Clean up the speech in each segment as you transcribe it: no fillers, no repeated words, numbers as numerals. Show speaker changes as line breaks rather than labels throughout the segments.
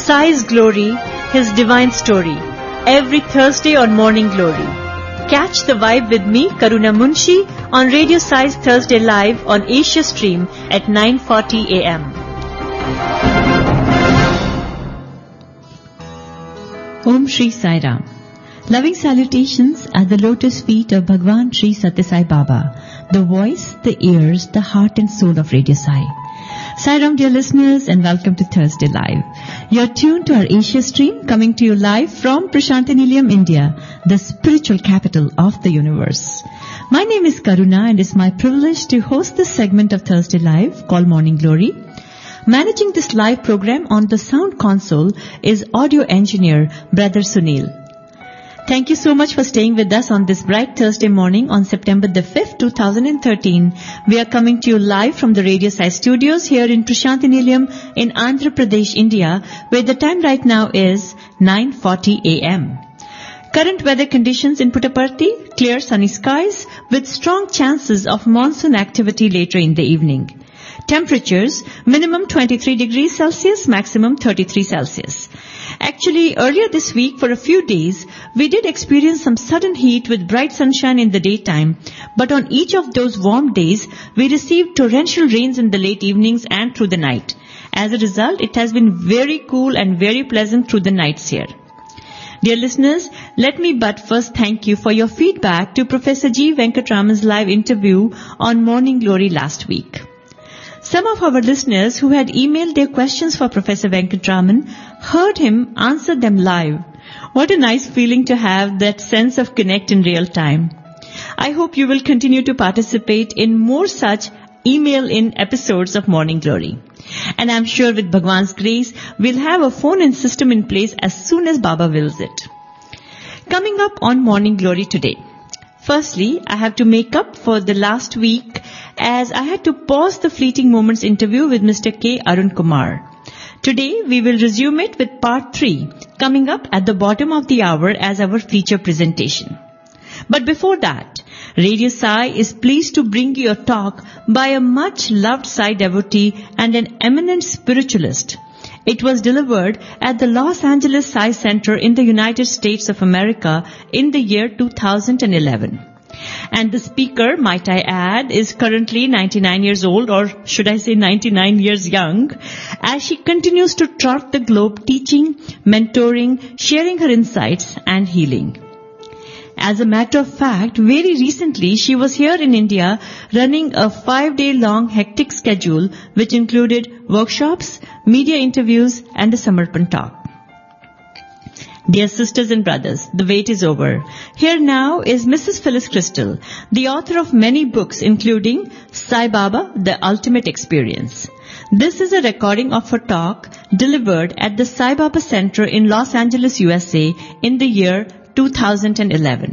Sai's Glory, His Divine Story, every Thursday on Morning Glory. Catch the vibe with me, Karuna Munshi, on Radio Sai's Thursday Live on Asia Stream at 9:40 a.m. Om Shri Sai Ram. Loving salutations at the lotus feet of Bhagwan Shri Satya Sai Baba, the voice, the ears, the heart and soul of Radio Sai. Sai Ram, dear listeners, and welcome to Thursday Live. You're tuned to our Asia Stream, coming to you live from Prashantinilayam, India, the spiritual capital of the universe. My name is Karuna, and it's my privilege to host this segment of Thursday Live called Morning Glory. Managing this live program on the sound console is audio engineer Brother Sunil. Thank you so much for staying with us on this bright Thursday morning on September the 5th, 2013. We are coming to you live from the Radio Sai studios here in Prashantinilayam in Andhra Pradesh, India, where the time right now is 9:40 a.m. Current weather conditions in Puttaparthi, clear sunny skies with strong chances of monsoon activity later in the evening. Temperatures, minimum 23 degrees Celsius, maximum 33 Celsius. Actually, earlier this week, for a few days, we did experience some sudden heat with bright sunshine in the daytime, but on each of those warm days, we received torrential rains in the late evenings and through the night. As a result, it has been very cool and very pleasant through the nights here. Dear listeners, let me but first thank you for your feedback to Professor G. Venkatraman's live interview on Morning Glory last week. Some of our listeners who had emailed their questions for Professor Venkatraman heard him answer them live. What a nice feeling to have that sense of connect in real time. I hope you will continue to participate in more such email-in episodes of Morning Glory. And I'm sure with Bhagwan's grace, we'll have a phone-in system in place as soon as Baba wills it. Coming up on Morning Glory today. Firstly, I have to make up for the last week as I had to pause the Fleeting Moments interview with Mr. K. Arun Kumar. Today, we will resume it with part 3, coming up at the bottom of the hour as our feature presentation. But before that, Radio Sai is pleased to bring you a talk by a much-loved Sai devotee and an eminent spiritualist. It was delivered at the Los Angeles Sai Center in the United States of America in the year 2011. And the speaker, might I add, is currently 99 years old, or should I say 99 years young, as she continues to trot the globe teaching, mentoring, sharing her insights and healing. As a matter of fact, very recently she was here in India running a 5-day-long hectic schedule which included workshops, media interviews and a Samarpan talk. Dear sisters and brothers, the wait is over. Here now is Mrs. Phyllis Crystal, the author of many books including Sai Baba, The Ultimate Experience. This is a recording of her talk delivered at the Sai Baba Center in Los Angeles, USA in the year 2011.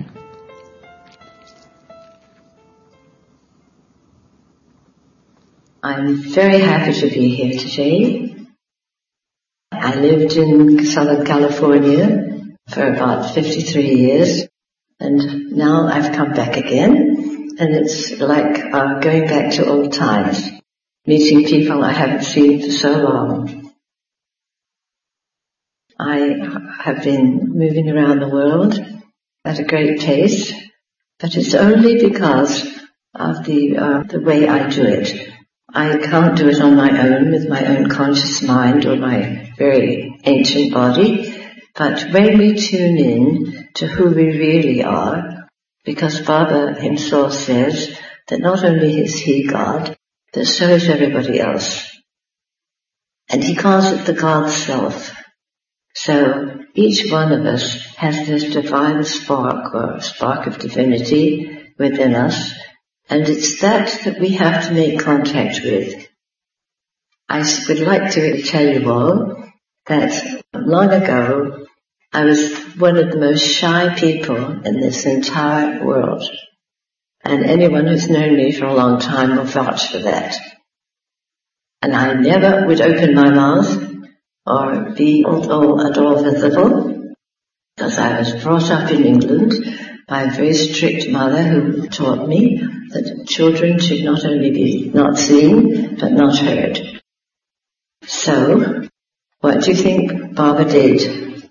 I'm very happy to be here today. I lived in Southern California for about 53 years, and now I've come back again, and it's like going back to old times, meeting people I haven't seen for so long. I have been moving around the world at a great pace, but it's only because of the way I do it. I can't do it on my own with my own conscious mind or my very ancient body, but when we tune in to who we really are, because Baba himself says that not only is he God, but so is everybody else. And he calls it the God Self. So each one of us has this divine spark or spark of divinity within us, and it's that we have to make contact with. I would like to tell you all that long ago I was one of the most shy people in this entire world, and anyone who's known me for a long time will vouch for that. And I never would open my mouth or be at all visible, because I was brought up in England by a very strict mother who taught me that children should not only be not seen, but not heard. So, What do you think Baba did?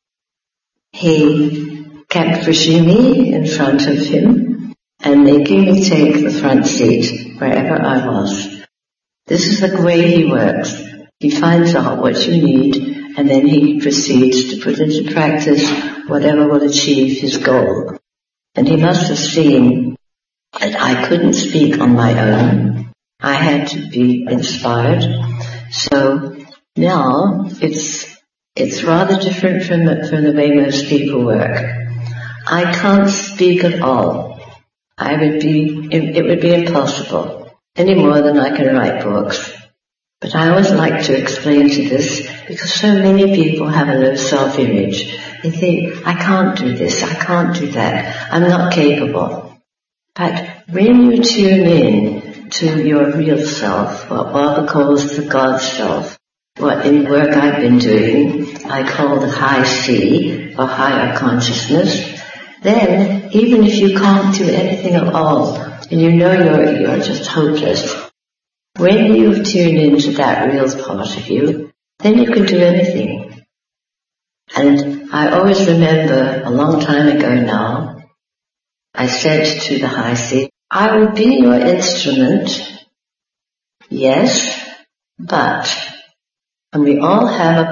He kept pushing me in front of him and making me take the front seat wherever I was. This is the way he works. He finds out what you need, and then he proceeds to put into practice whatever will achieve his goal. And he must have seen that I couldn't speak on my own. I had to be inspired. So now it's rather different from the way most people work. I can't speak at all. It would be impossible, any more than I can write books. But I always like to explain to this because so many people have a low self-image. They think, I can't do this, I can't do that, I'm not capable. But when you tune in to your real self, what Baba calls the God self, what in the work I've been doing I call the high C, or higher consciousness, then even if you can't do anything at all, and you know you're just hopeless, when you tune into that real part of you, then you can do anything. And I always remember a long time ago now, I said to the high C, I will be your instrument, yes, but, and we all have a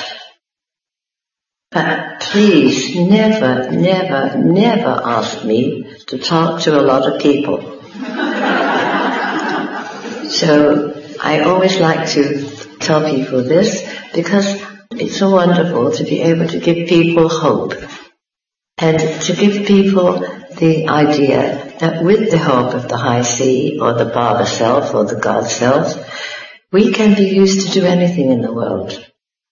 but please never, never, never ask me to talk to a lot of people. So I always like to tell people this because it's so wonderful to be able to give people hope and to give people the idea that with the help of the high C or the Baba self or the God self, we can be used to do anything in the world.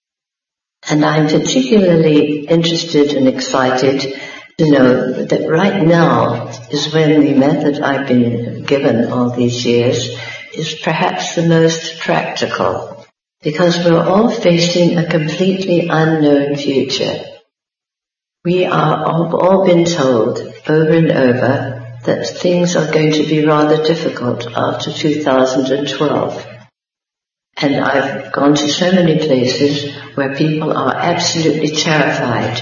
And I'm particularly interested and excited to know that right now is when the method I've been given all these years is perhaps the most practical, because we're all facing a completely unknown future. We are all been told over and over that things are going to be rather difficult after 2012. And I've gone to so many places where people are absolutely terrified.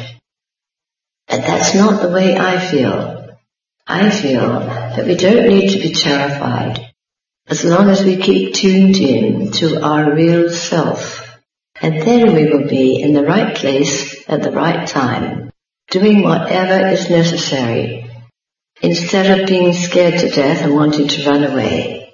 And that's not the way I feel. I feel that we don't need to be terrified as long as we keep tuned in to our real self. And then we will be in the right place at the right time, doing whatever is necessary, instead of being scared to death and wanting to run away.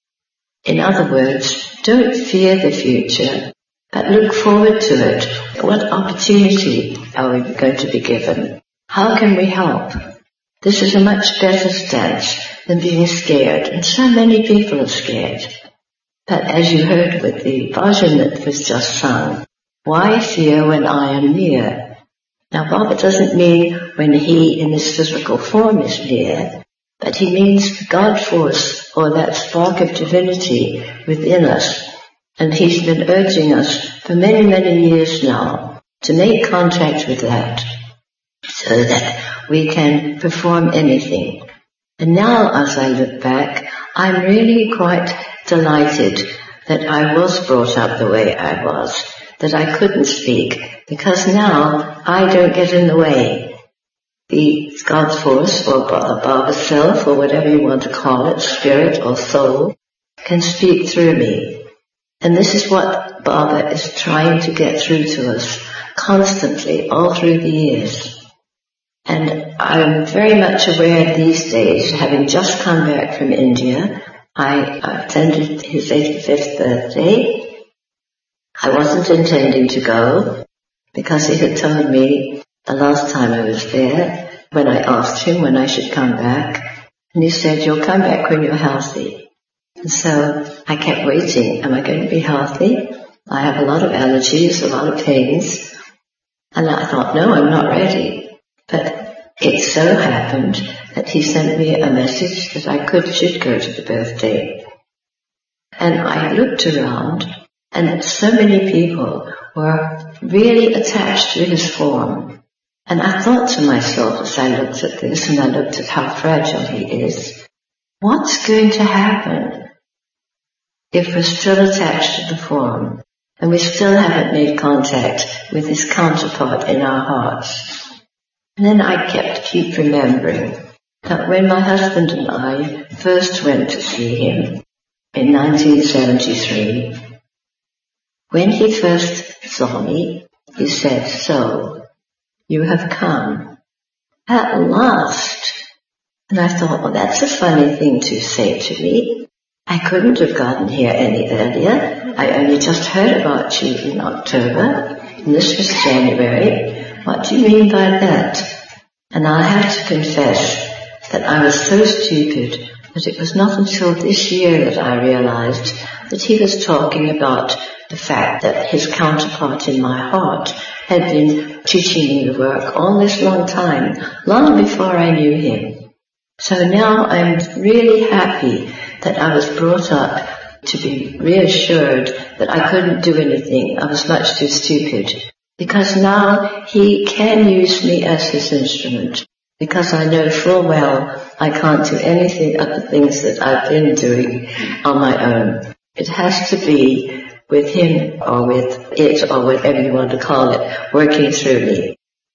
In other words, don't fear the future, but look forward to it. What opportunity are we going to be given? How can we help? This is a much better stance than being scared, and so many people are scared. But as you heard with the bhajan that was just sung, why fear when I am near? Now Baba doesn't mean when he in his physical form is near, but he means the God force or that spark of divinity within us. And he's been urging us for many, many years now to make contact with that so that we can perform anything. And now as I look back, I'm really quite delighted that I was brought up the way I was, that I couldn't speak, because now I don't get in the way. The God force, or Baba self, or whatever you want to call it, spirit or soul, can speak through me. And this is what Baba is trying to get through to us constantly, all through the years. And I'm very much aware these days, having just come back from India, I attended his 85th birthday. I wasn't intending to go, because he had told me the last time I was there, when I asked him when I should come back, and he said, you'll come back when you're healthy. And so I kept waiting. Am I going to be healthy? I have a lot of allergies, a lot of pains. And I thought, no, I'm not ready. But it so happened that he sent me a message that I should go to the birthday. And I looked around, and so many people were really attached to his form. And I thought to myself as I looked at this, and I looked at how fragile he is, what's going to happen if we're still attached to the form? and we still haven't made contact with his counterpart in our hearts. And then I keep remembering that when my husband and I first went to see him in 1973, when he first saw me, he said, "So, you have come at last." And I thought, well, that's a funny thing to say to me. I couldn't have gotten here any earlier. I only just heard about you in October, and this was January. What do you mean by that? And I have to confess that I was so stupid that it was not until this year that I realized that he was talking about the fact that his counterpart in my heart had been teaching me the work all this long time, long before I knew him. So now I'm really happy that I was brought up to be reassured that I couldn't do anything. I was much too stupid. Because now he can use me as his instrument. Because I know full well I can't do anything of the things that I've been doing on my own. It has to be with him or with it or whatever you want to call it, working through me.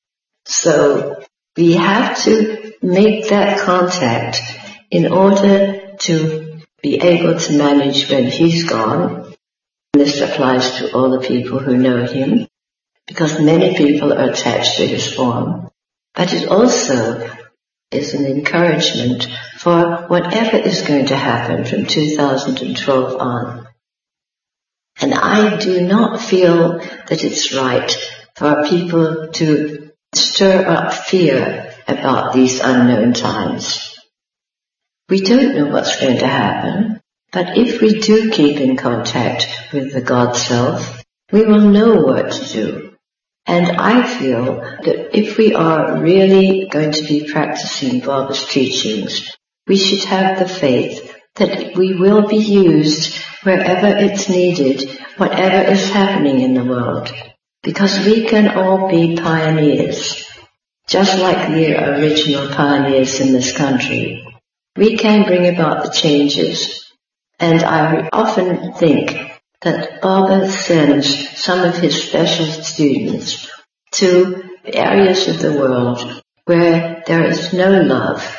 So we have to make that contact in order to be able to manage when he's gone. This applies to all the people who know him, because many people are attached to his form. But it also is an encouragement for whatever is going to happen from 2012 on. And I do not feel that it's right for people to stir up fear about these unknown times. We don't know what's going to happen, but if we do keep in contact with the God Self, we will know what to do. And I feel that if we are really going to be practicing Baba's teachings, we should have the faith that we will be used wherever it's needed, whatever is happening in the world. Because we can all be pioneers, just like the original pioneers in this country. We can bring about the changes. And I often think that Baba sends some of his special students to areas of the world where there is no love,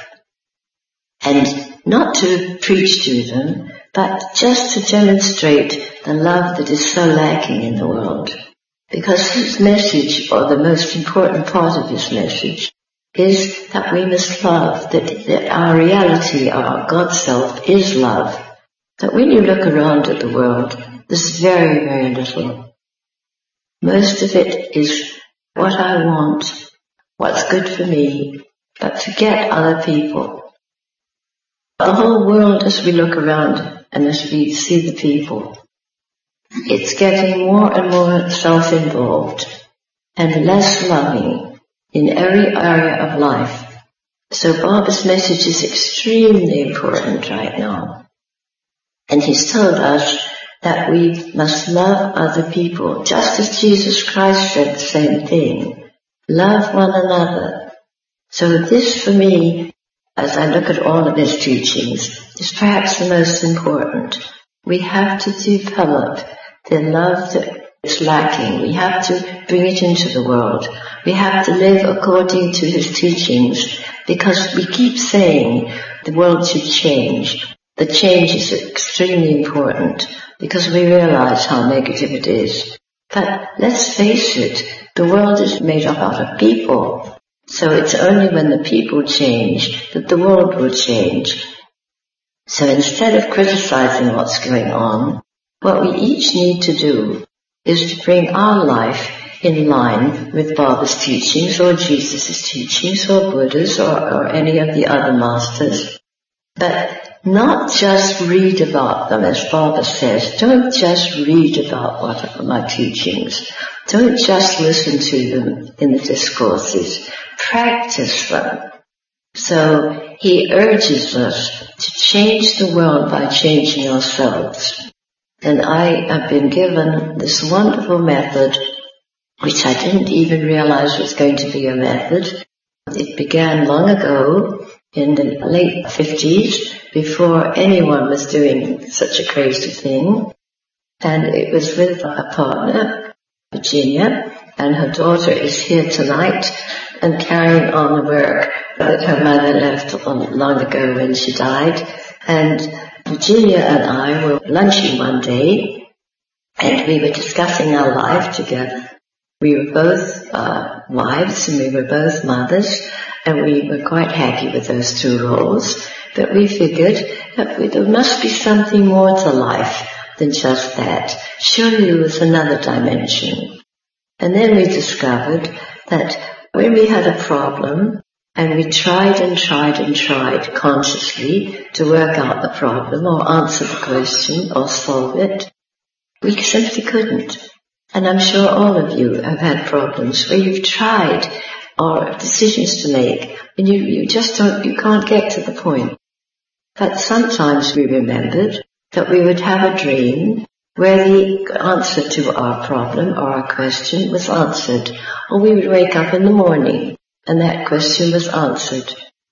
and not to preach to them, but just to demonstrate the love that is so lacking in the world. Because his message, or the most important part of his message, is that we must love, that our reality, our God Self, is love. That when you look around at the world, there's very, very little. Most of it is what I want, what's good for me, but forget other people. The whole world, as we look around and as we see the people, it's getting more and more self-involved and less loving in every area of life. So Baba's message is extremely important right now. And he's told us that we must love other people, just as Jesus Christ said the same thing. Love one another. So this, for me, as I look at all of his teachings, is perhaps the most important. We have to develop the love that is lacking. We have to bring it into the world. We have to live according to his teachings, because we keep saying the world should change. The change is extremely important because we realize how negative it is. But let's face it, the world is made up out of people. So it's only when the people change that the world will change. So instead of criticizing what's going on, what we each need to do is to bring our life in line with Baba's teachings or Jesus' teachings or Buddha's or any of the other masters. But not just read about them, as Baba says. Don't just read about what are my teachings. Don't just listen to them in the discourses. Practice them. So he urges us to change the world by changing ourselves. And I have been given this wonderful method, which I didn't even realize was going to be a method. It began long ago, in the late 50s, before anyone was doing such a crazy thing. And it was with a partner, Virginia, and her daughter is here tonight and carrying on the work that her mother left long ago when she died. And Virginia and I were lunching one day, and we were discussing our life together. We were both wives, and we were both mothers, and we were quite happy with those two roles. But we figured that there must be something more to life than just that. Surely there was another dimension. And then we discovered that when we had a problem, and we tried and tried and tried consciously to work out the problem or answer the question or solve it, we simply couldn't. And I'm sure all of you have had problems where you've tried or decisions to make and you can't get to the point. But sometimes we remembered that we would have a dream where the answer to our problem or our question was answered, or we would wake up in the morning and that question was answered.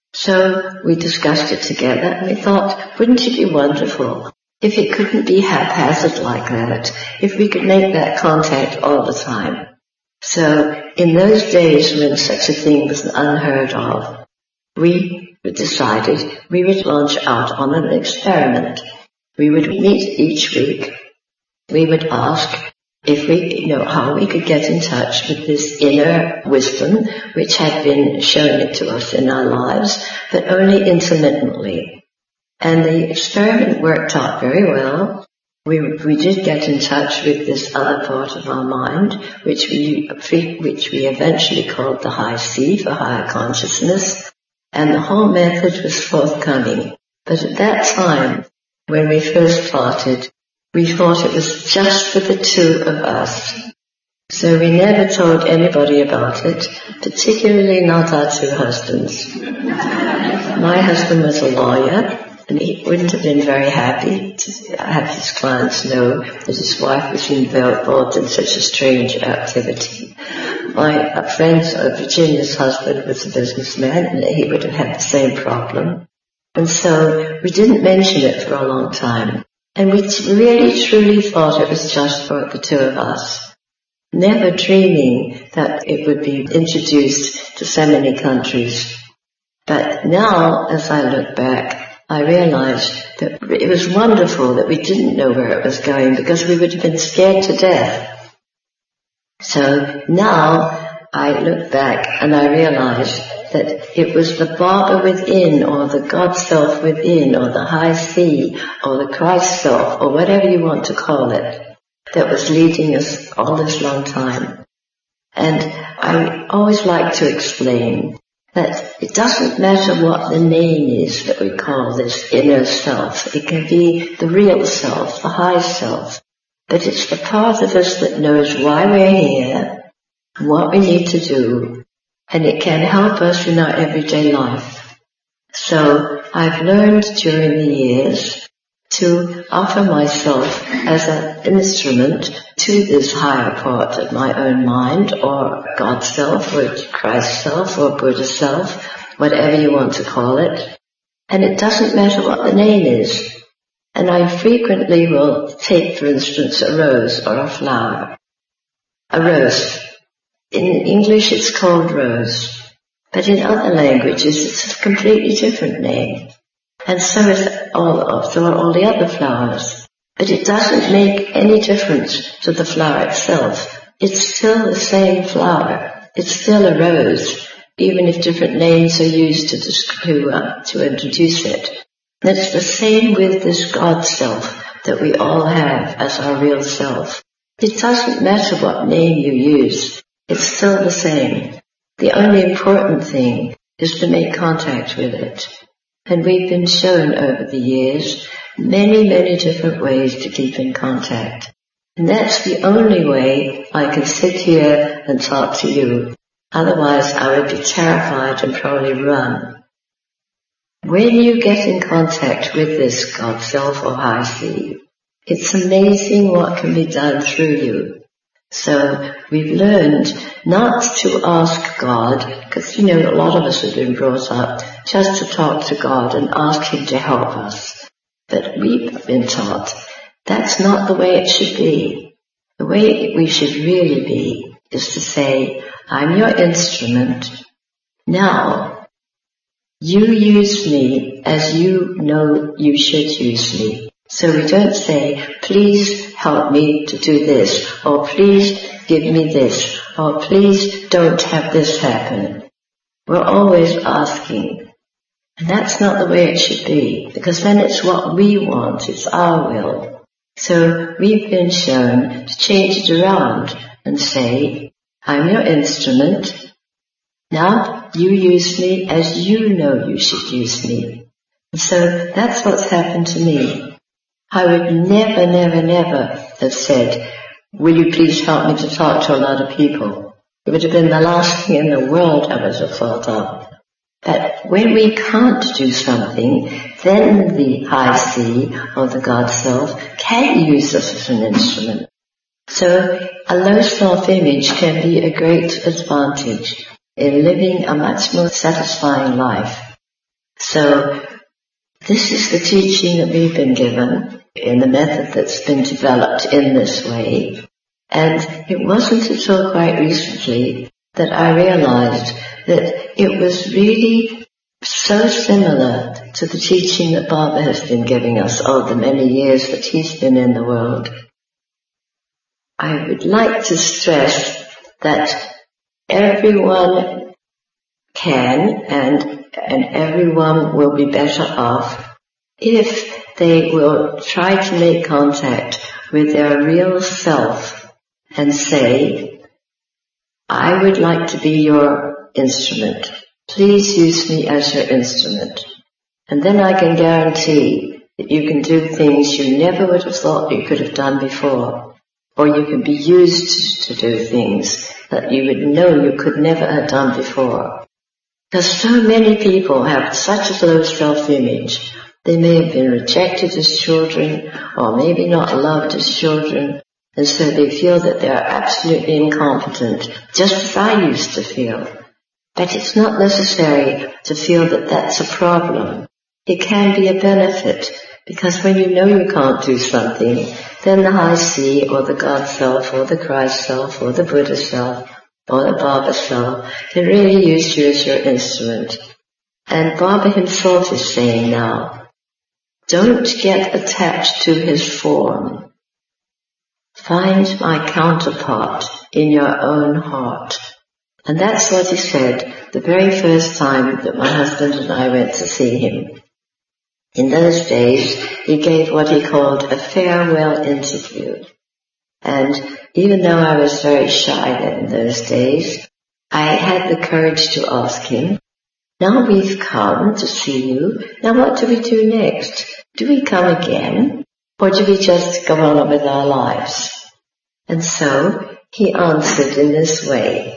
So we discussed it together and we thought, wouldn't it be wonderful if it couldn't be haphazard like that, if we could make that contact all the time. So in those days when such a thing was unheard of, we decided we would launch out on an experiment. We would meet each week. We would ask if how we could get in touch with this inner wisdom which had been shown it to us in our lives, but only intermittently. And the experiment worked out very well. We did get in touch with this other part of our mind, which we eventually called the high C for higher consciousness, and the whole method was forthcoming. But at that time, when we first started, we thought it was just for the two of us. So we never told anybody about it, particularly not our two husbands. My husband was a lawyer, and he wouldn't have been very happy to have his clients know that his wife was involved in such a strange activity. My friend, Virginia's husband, was a businessman, and he would have had the same problem. And so we didn't mention it for a long time. And we really, truly thought it was just for the two of us, never dreaming that it would be introduced to so many countries. But now, as I look back, I realized that it was wonderful that we didn't know where it was going, because we would have been scared to death. So now I look back and I realize that it was the Baba within, or the God Self within, or the High C, or the Christ Self, or whatever you want to call it, that was leading us all this long time. And I always like to explain that it doesn't matter what the name is that we call this inner self. It can be the real self, the high self. But it's the part of us that knows why we're here, what we need to do, and it can help us in our everyday life. So I've learned during the years to offer myself as an instrument to this higher part of my own mind, or God Self, or Christ Self, or Buddha Self, whatever you want to call it. And it doesn't matter what the name is. And I frequently will take, for instance, a rose or a flower. A rose. In English it's called rose, but in other languages it's a completely different name. And so is all the other flowers. But it doesn't make any difference to the flower itself. It's still the same flower. It's still a rose, even if different names are used to introduce it. And it's the same with this God Self that we all have as our real self. It doesn't matter what name you use. It's still the same. The only important thing is to make contact with it. And we've been shown over the years many, many different ways to keep in contact. And that's the only way I can sit here and talk to you. Otherwise I would be terrified and probably run. When you get in contact with this God Self or High C, it's amazing what can be done through you. So we've learned not to ask God, because a lot of us have been brought up just to talk to God and ask Him to help us. But we've been taught That's not the way it should be. The way we should really be is to say, I'm your instrument. Now, you use me as you know you should use me. So we don't say, please help me to do this, or please give me this, or please don't have this happen. We're always asking. And that's not the way it should be, because then it's what we want, it's our will. So we've been shown to change it around and say, I'm your instrument. Now you use me as you know you should use me. And so that's what's happened to me. I would never, never, never have said, will you please help me to talk to a lot of people? It would have been the last thing in the world I would have thought of. But when we can't do something, then the high C or the God Self can use us as an instrument. So a low self-image can be a great advantage in living a much more satisfying life. So this is the teaching that we've been given in the method that's been developed in this way. And it wasn't until quite recently that I realized that it was really so similar to the teaching that Baba has been giving us all the many years that he's been in the world. I would like to stress that everyone can and everyone will be better off if they will try to make contact with their real self and say, I would like to be your instrument. Please use me as your instrument. And then I can guarantee that you can do things you never would have thought you could have done before. Or you can be used to do things that you would know you could never have done before. Because so many people have such a low self-image. They may have been rejected as children, or maybe not loved as children, and so they feel that they are absolutely incompetent, just as I used to feel. But it's not necessary to feel that that's a problem. It can be a benefit, because when you know you can't do something, then the high C, or the God Self, or the Christ Self, or the Buddha Self, or the Baba Self can really use you as your instrument. And Baba himself is saying now, don't get attached to his form. Find my counterpart in your own heart. And that's what he said the very first time that my husband and I went to see him. In those days, he gave what he called a farewell interview. And even though I was very shy in those days, I had the courage to ask him, now we've come to see you, now what do we do next? Do we come again? Or do we just go on with our lives? And so he answered in this way.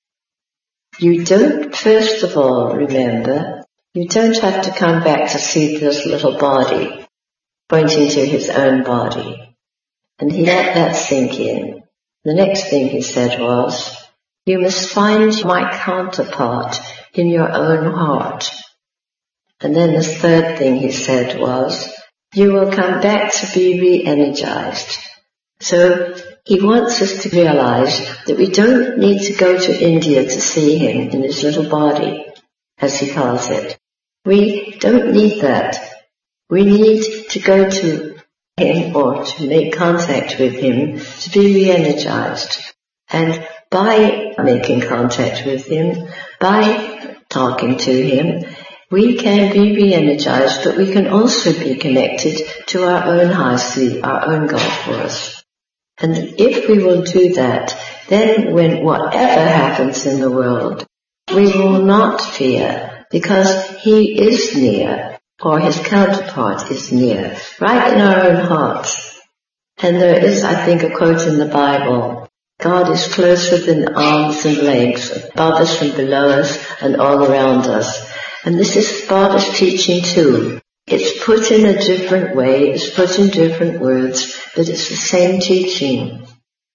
You don't, first of all, remember, you don't have to come back to see this little body, pointing to his own body. And he let that sink in. The next thing he said was, you must find my counterpart in your own heart. And then the third thing he said was, you will come back to be re-energized. So he wants us to realize that we don't need to go to India to see him in his little body, as he calls it. We don't need that. We need to go to him or to make contact with him to be re-energized. And by making contact with him, by talking to him, we can be re-energized, but we can also be connected to our own high C, our own God force. And if we will do that, then when whatever happens in the world, we will not fear, because he is near, or his counterpart is near, right in our own hearts. And there is, I think, a quote in the Bible, God is closer than arms and legs, above us and below us and all around us. And this is Baba's teaching too. It's put in a different way, it's put in different words, but it's the same teaching.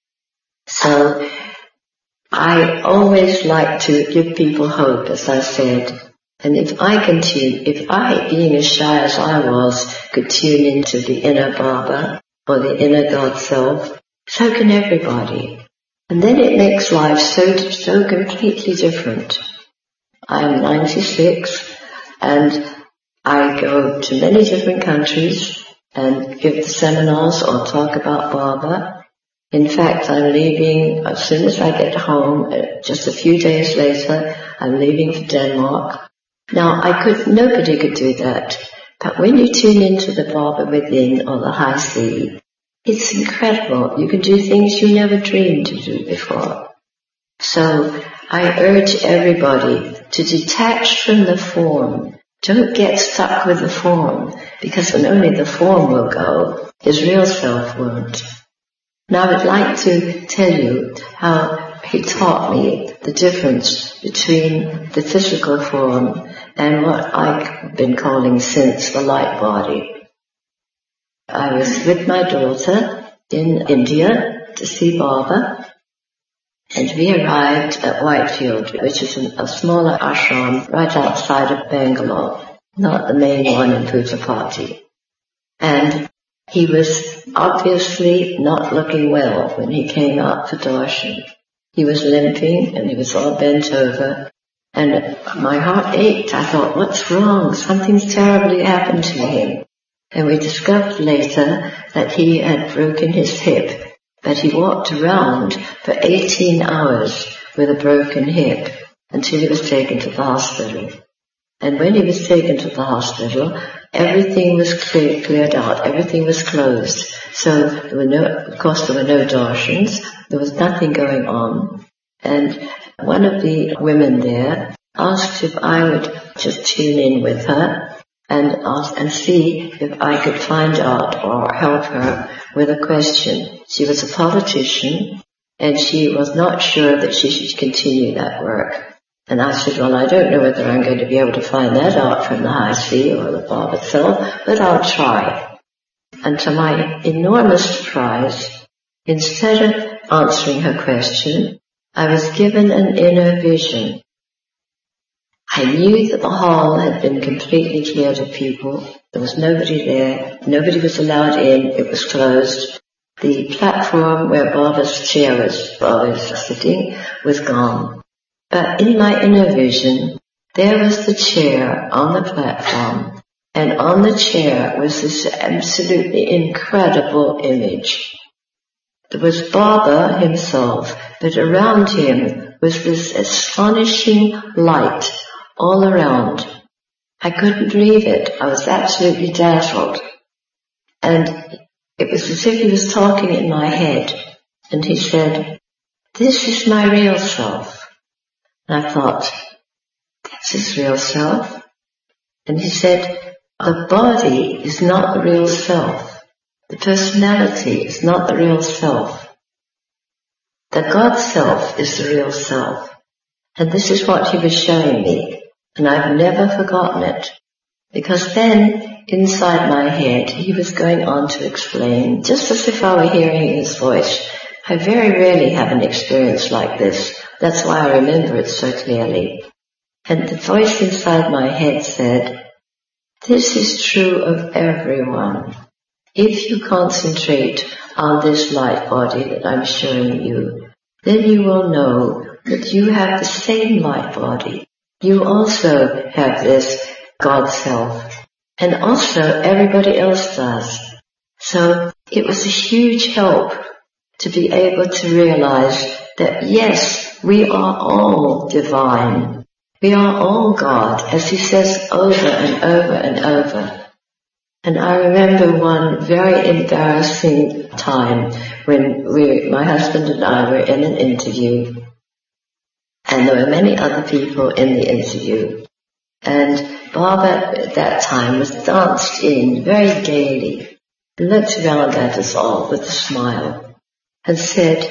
So, I always like to give people hope, as I said. And if I, being as shy as I was, could tune into the inner Baba, or the inner God self, so can everybody. And then it makes life so completely different. I am 96 and I go to many different countries and give the seminars or talk about Baba. In fact, I'm leaving as soon as I get home, just a few days later, I'm leaving for Denmark. Now, nobody could do that. But when you tune into the Baba within or the high sea, it's incredible. You can do things you never dreamed to do before. So I urge everybody to detach from the form. Don't get stuck with the form, because when only the form will go, his real self won't. Now I'd like to tell you how he taught me the difference between the physical form and what I've been calling since the light body. I was with my daughter in India to see Baba, and we arrived at Whitefield, which is a smaller ashram right outside of Bangalore, not the main one in Puttaparthi. And he was obviously not looking well when he came out for darshan. He was limping and he was all bent over, and my heart ached. I thought, what's wrong? Something's terribly happened to him. And we discovered later that he had broken his hip, but he walked around for 18 hours with a broken hip until he was taken to the hospital. And when he was taken to the hospital, everything was cleared out, everything was closed. So there were no darshans, there was nothing going on. And one of the women there asked if I would just tune in with her and see if I could find out or help her with a question. She was a politician and she was not sure that she should continue that work. And I said, well, I don't know whether I'm going to be able to find that out from the high sea or the Baba itself, but I'll try. And to my enormous surprise, instead of answering her question, I was given an inner vision. I knew that the hall had been completely cleared of people. There was nobody there. Nobody was allowed in. It was closed. The platform where Baba's chair was always sitting was gone. But in my inner vision, there was the chair on the platform, and on the chair was this absolutely incredible image. There was Baba himself, but around him was this astonishing light all around. I couldn't believe it. I was absolutely dazzled. And it was as if he was talking in my head. And he said, this is my real self. And I thought, that's his real self? And he said, the body is not the real self. The personality is not the real self. The God self is the real self. And this is what he was showing me. And I've never forgotten it. Because then, inside my head, he was going on to explain, just as if I were hearing his voice. I very rarely have an experience like this. That's why I remember it so clearly. And the voice inside my head said, this is true of everyone. If you concentrate on this light body that I'm showing you, then you will know that you have the same light body. You also have this God self. And also everybody else does. So it was a huge help to be able to realize that yes, we are all divine. We are all God, as he says over and over and over. And I remember one very embarrassing time when my husband and I were in an interview. And there were many other people in the interview. And Baba at that time was danced in very gaily, looked around at us all with a smile and said,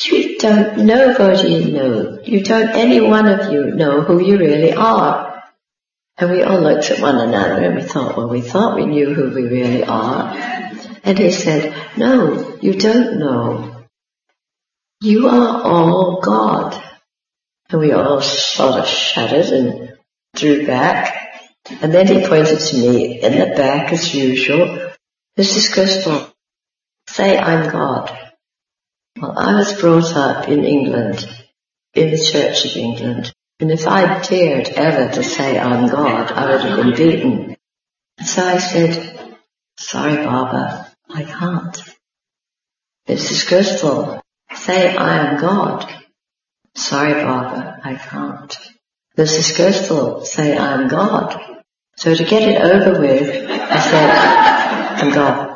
any one of you know who you really are. And we all looked at one another and we thought, well, we thought we knew who we really are. And he said, no, you don't know. You are all God. And we all sort of shuddered and drew back. And then he pointed to me in the back as usual. Mrs. Crystal, Say I'm God. Well, I was brought up in England, in the Church of England, and if I dared ever to say I'm God, I would have been beaten. So I said, sorry, Baba, I can't. Mrs. Crystal, say I am God. Sorry, Baba, I can't. Mrs. Crystal, say I'm God. So to get it over with, I said, I'm God.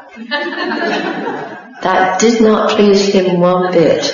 That did not please him one bit.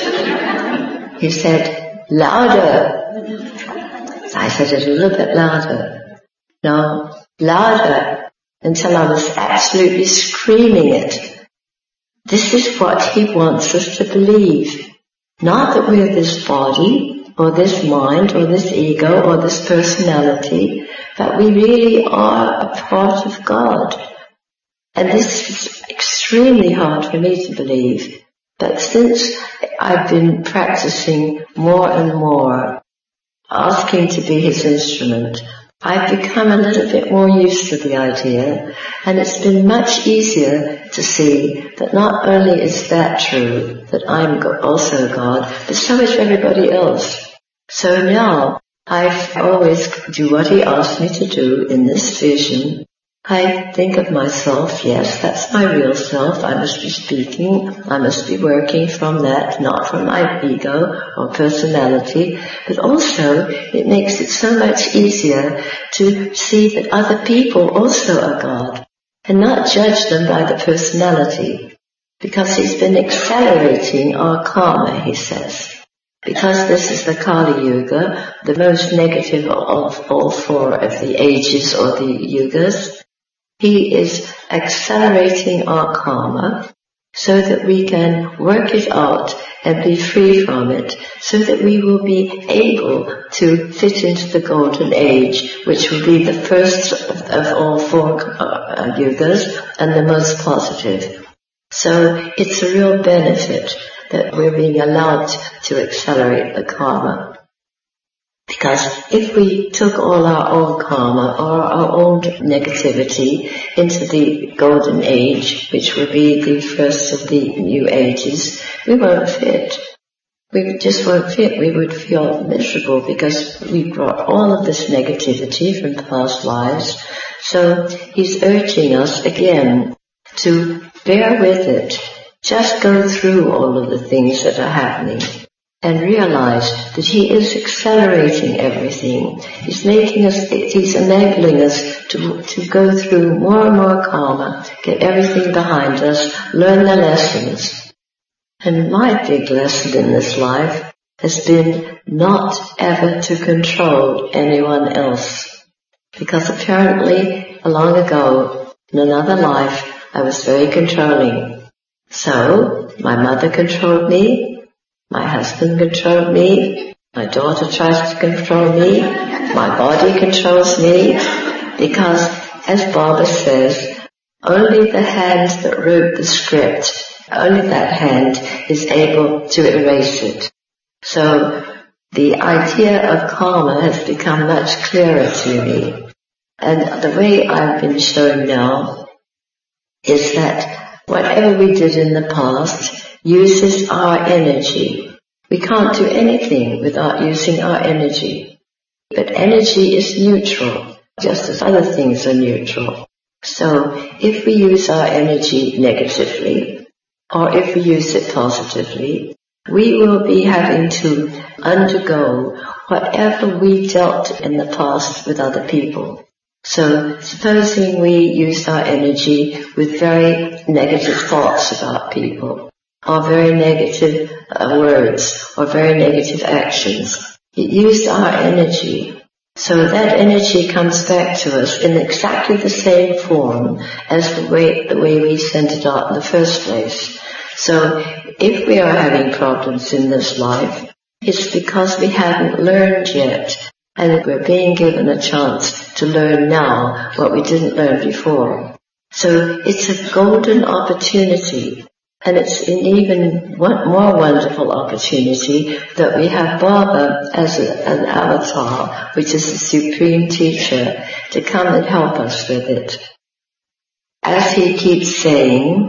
He said, louder. So I said it a little bit louder. No, louder, until I was absolutely screaming it. This is what he wants us to believe. Not that we're this body, or this mind, or this ego, or this personality, but we really are a part of God. And this is extremely hard for me to believe. But since I've been practicing more and more, asking to be his instrument, I've become a little bit more used to the idea, and it's been much easier to see that not only is that true, that I'm also God, but so is everybody else. So now, I always do what he asked me to do in this vision. I think of myself, yes, that's my real self. I must be speaking, I must be working from that, not from my ego or personality, but also it makes it so much easier to see that other people also are God, and not judge them by the personality, because he's been accelerating our karma, he says. Because this is the Kali Yuga, the most negative of all four of the ages or the yugas, he is accelerating our karma so that we can work it out and be free from it, so that we will be able to fit into the golden age, which will be the first of all four yugas and the most positive. So it's a real benefit that we're being allowed to accelerate the karma. Because if we took all our old karma or our old negativity into the golden age, which will be the first of the new ages, we won't fit. We just won't fit. We would feel miserable because we brought all of this negativity from past lives. So he's urging us again to bear with it. Just go through all of the things that are happening and realize that he is accelerating everything. He's making us, he's enabling us to go through more and more karma, get everything behind us, learn the lessons. And my big lesson in this life has been not ever to control anyone else. Because apparently, long ago, in another life, I was very controlling. So, my mother controlled me, my husband controlled me, my daughter tries to control me, my body controls me, because, as Baba says, only the hand that wrote the script, only that hand is able to erase it. So, the idea of karma has become much clearer to me. And the way I've been shown now is that whatever we did in the past uses our energy. We can't do anything without using our energy. But energy is neutral, just as other things are neutral. So if we use our energy negatively, or if we use it positively, we will be having to undergo whatever we dealt in the past with other people. So supposing we used our energy with very negative thoughts about people, or very negative words, or very negative actions, it used our energy. So that energy comes back to us in exactly the same form as the way we sent it out in the first place. So if we are having problems in this life, it's because we haven't learned yet. And we're being given a chance to learn now what we didn't learn before. So it's a golden opportunity. And it's an even more wonderful opportunity that we have Baba as an avatar, which is the supreme teacher, to come and help us with it. As he keeps saying,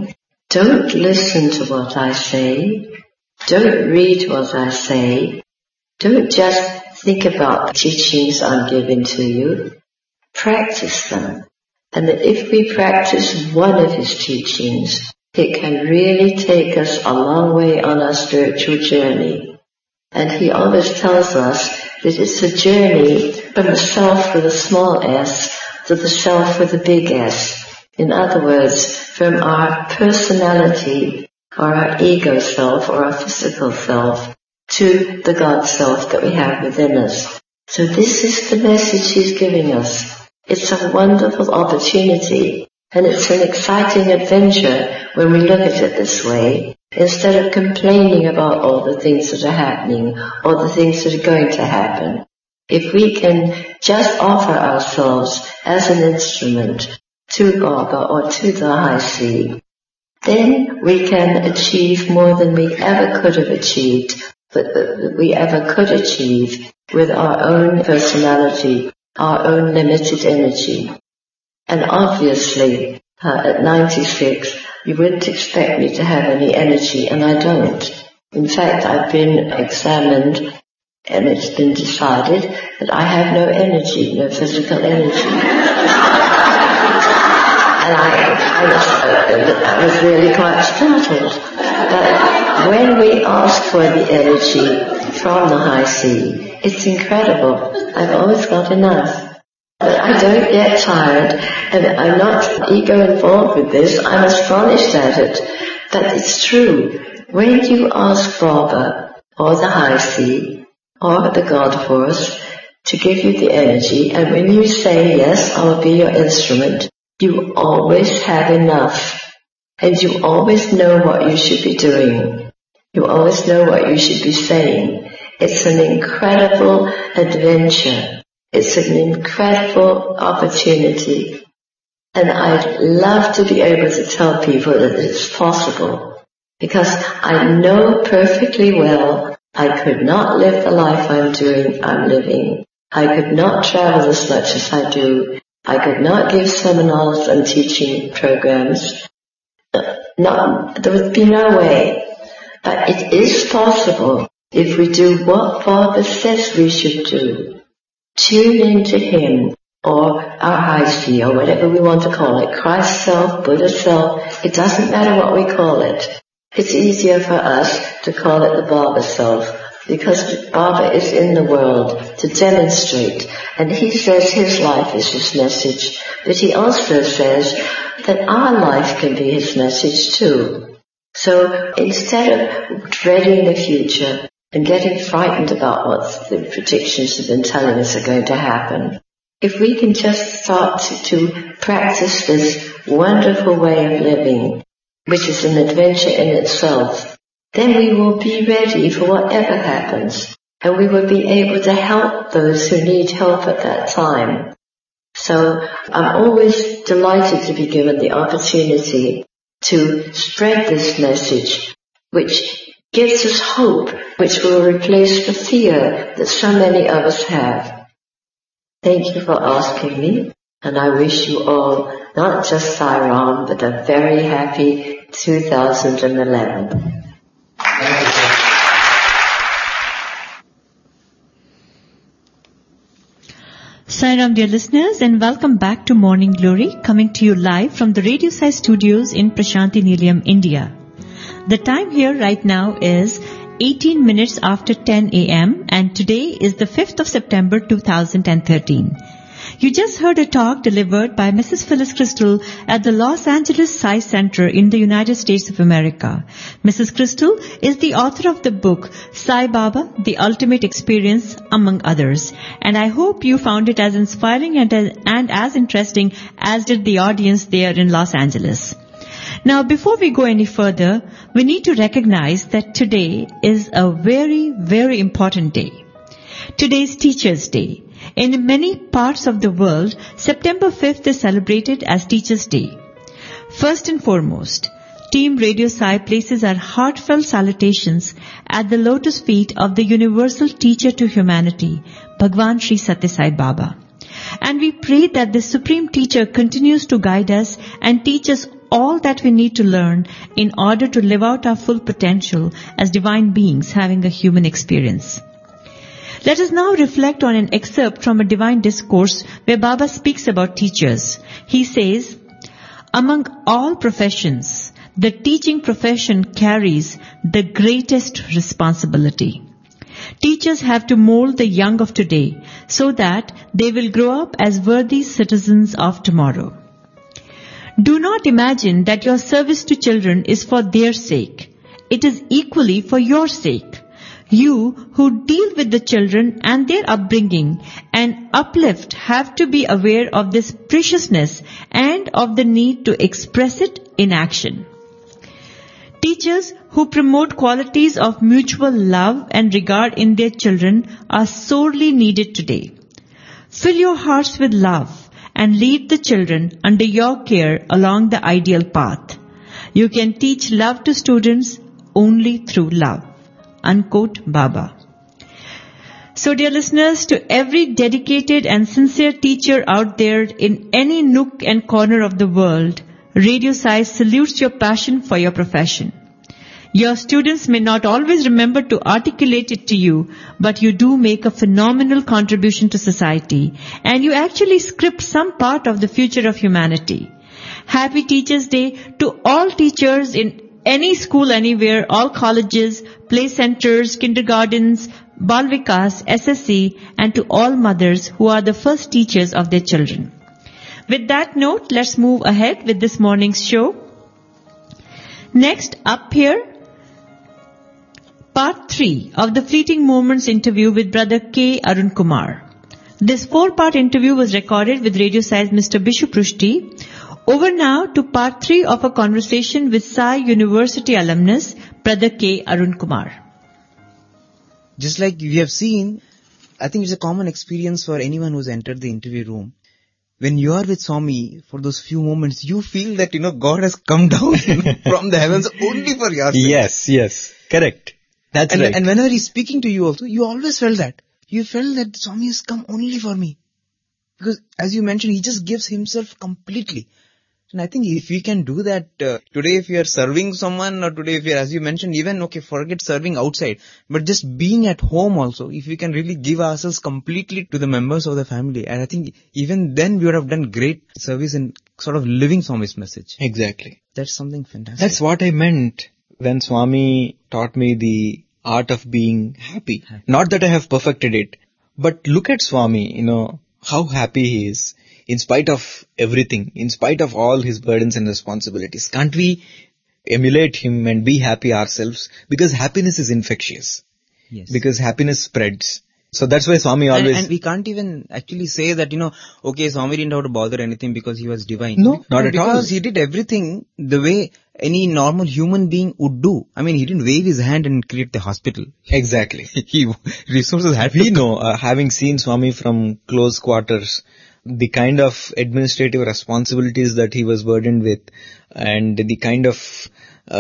Don't listen to what I say. Don't read what I say. Don't just think about the teachings I'm giving to you. Practice them. And that if we practice one of his teachings, it can really take us a long way on our spiritual journey. And he always tells us that it's a journey from the self with a small s to the self with a big S. In other words, from our personality or our ego self or our physical self to the God self that we have within us. So this is the message he's giving us. It's a wonderful opportunity, and it's an exciting adventure when we look at it this way, instead of complaining about all the things that are happening or the things that are going to happen. If we can just offer ourselves as an instrument to Baba or to the High Sea, then we can achieve more than we ever could have achieved, that we ever could achieve with our own personality, our own limited energy. And obviously, at 96, you wouldn't expect me to have any energy, and I don't. In fact, I've been examined, and it's been decided that I have no energy, no physical energy. And I was really quite startled. But when we ask for the energy from the High Sea, it's incredible. I've always got enough. But I don't get tired, and I'm not ego involved with this. I'm astonished at it. But it's true. When you ask Baba, or the High Sea, or the God Force, to give you the energy, and when you say, yes, I'll be your instrument, you always have enough. And you always know what you should be doing. You always know what you should be saying. It's an incredible adventure. It's an incredible opportunity. And I'd love to be able to tell people that it's possible. Because I know perfectly well I could not live the life I'm living. I could not travel as much as I do. I could not give seminars and teaching programs. There would be no way. But it is possible if we do what Baba says we should do. Tune into him, or our High Sea, or whatever we want to call it, Christ self, Buddha self, it doesn't matter what we call it. It's easier for us to call it the Baba self, because Baba is in the world to demonstrate, and he says his life is his message, but he also says that our life can be his message too. So instead of dreading the future and getting frightened about what the predictions have been telling us are going to happen, if we can just start to practice this wonderful way of living, which is an adventure in itself, then we will be ready for whatever happens, and we will be able to help those who need help at that time. So I'm always delighted to be given the opportunity to spread this message, which gives us hope, which will replace the fear that so many of us have. Thank you for asking me, and I wish you all not just Sairam, but a very happy 2011.
Sairam, dear listeners, and welcome back to Morning Glory, coming to you live from the Radio Sai studios in Prashanti Nilayam, India. The time here right now is 18 minutes after 10 a.m. and today is the 5th of September 2013. You just heard a talk delivered by Mrs. Phyllis Crystal at the Los Angeles Sai Center in the United States of America. Mrs. Crystal is the author of the book Sai Baba, The Ultimate Experience, among others. And I hope you found it as inspiring and as interesting as did the audience there in Los Angeles. Now, before we go any further, we need to recognize that today is a very, very important day. Today is Teachers' Day. In many parts of the world, September 5th is celebrated as Teachers' Day. First and foremost, Team Radio Sai places our heartfelt salutations at the lotus feet of the universal teacher to humanity, Bhagwan Sri Sathya Sai Baba. And we pray that the Supreme Teacher continues to guide us and teach us all that we need to learn in order to live out our full potential as divine beings having a human experience. Let us now reflect on an excerpt from a divine discourse where Baba speaks about teachers. He says, "Among all professions, the teaching profession carries the greatest responsibility. Teachers have to mold the young of today so that they will grow up as worthy citizens of tomorrow. Do not imagine that your service to children is for their sake. It is equally for your sake. You who deal with the children and their upbringing and uplift have to be aware of this preciousness and of the need to express it in action. Teachers who promote qualities of mutual love and regard in their children are sorely needed today. Fill your hearts with love and lead the children under your care along the ideal path. You can teach love to students only through love." Unquote Baba. So dear listeners, to every dedicated and sincere teacher out there in any nook and corner of the world, Radio Sai salutes your passion for your profession. Your students may not always remember to articulate it to you, but you do make a phenomenal contribution to society, and you actually script some part of the future of humanity. Happy Teachers' Day to all teachers in any school anywhere, all colleges, play centers, kindergartens, Bal Vikas, SSC, and to all mothers who are the first teachers of their children. With that note, let's move ahead with this morning's show. Next up here, Part 3 of the Fleeting Moments interview with Brother K. Arun Kumar. This 4-part interview was recorded with Radio Sai's Mr. Bishu Prushti. Over now to Part 3 of a conversation with Sai University alumnus, Brother K. Arun Kumar.
Just like we have seen, I think it's a common experience for anyone who's entered the interview room. When you are with Swami for those few moments, you feel that, God has come down from the heavens only for yourself.
Yes, correct. That's right.
And whenever he's speaking to you also, you always felt that. You felt that Swami has come only for me. Because as you mentioned, he just gives himself completely. And I think if we can do that, today if you are serving someone, or today if you are, as you mentioned, even, forget serving outside, but just being at home also, if we can really give ourselves completely to the members of the family, and I think even then we would have done great service in sort of living Swami's message.
Exactly.
That's something fantastic.
That's what I meant when Swami taught me the art of being happy. Not that I have perfected it, but look at Swami, how happy he is. In spite of everything, in spite of all his burdens and responsibilities, can't we emulate him and be happy ourselves? Because happiness is infectious.
Yes.
Because happiness spreads. So that's why Swami always...
And we can't even actually say that, Swami didn't have to bother anything because he was divine.
No, not at all.
Because he did everything the way any normal human being would do. I mean, he didn't wave his hand and create the hospital.
Exactly.
Resources had
We know, having seen Swami from close quarters, the kind of administrative responsibilities that he was burdened with, and the kind of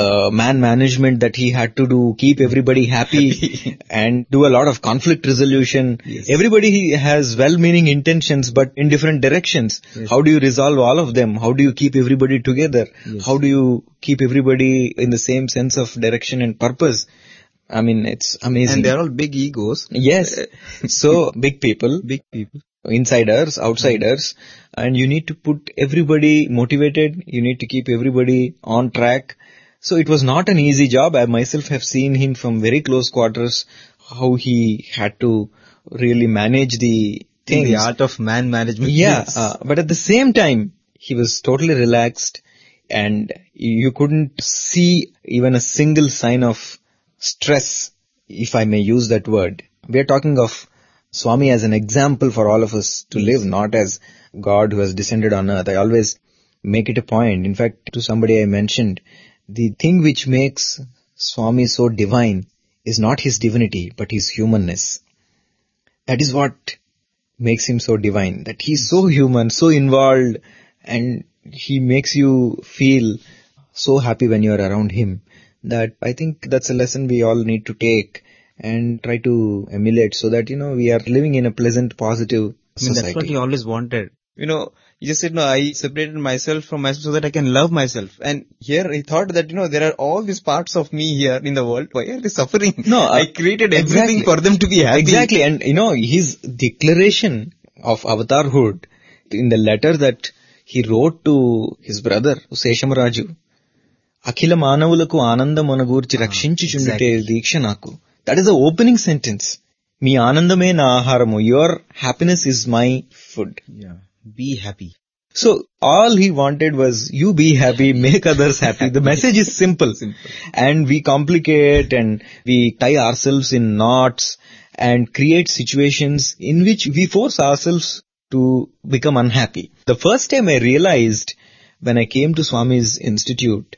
man management that he had to do, keep everybody happy and do a lot of conflict resolution.
Yes.
Everybody has well-meaning intentions but in different directions.
Yes.
How do you resolve all of them? How do you keep everybody together?
Yes.
How do you keep everybody in the same sense of direction and purpose? I mean, it's amazing.
And they're all big egos.
Yes. So, big people.
Big people.
Insiders, outsiders, and you need to put everybody motivated, you need to keep everybody on track. So it was not an easy job. I myself have seen him from very close quarters, how he had to really manage the things.
The art of man management.
Yeah,
Yes.
but at the same time, he was totally relaxed and you couldn't see even a single sign of stress, if I may use that word. We are talking of Swami as an example for all of us to live, not as God who has descended on earth. I always make it a point. In fact, to somebody I mentioned, the thing which makes Swami so divine is not his divinity, but his humanness. That is what makes him so divine, that he's so human, so involved, and he makes you feel so happy when you're around him, that I think that's a lesson we all need to take and try to emulate so that, we are living in a pleasant, positive society.
That's what he always wanted. He just said, no, I separated myself from myself so that I can love myself. And here he thought that, there are all these parts of me here in the world. Why are they suffering?
No,
I created everything for them to be happy.
Exactly. And his declaration of avatarhood in the letter that he wrote to his brother, Seshamaraju, Akhila Manavulaku Anandamana Rakshinchuchundite Diksha Naku. That is the opening sentence. Mi Anandame na aharamu. Your happiness is my food.
Yeah. Be happy.
So all he wanted was you be happy, make others happy. The message is simple. And we complicate and we tie ourselves in knots and create situations in which we force ourselves to become unhappy. The first time I realized when I came to Swami's institute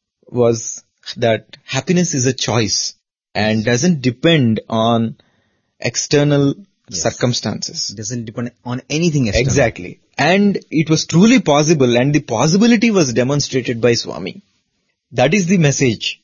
was that happiness is a choice and doesn't depend on external circumstances.
It doesn't depend on anything external.
Exactly. And it was truly possible, and the possibility was demonstrated by Swami. That is the message.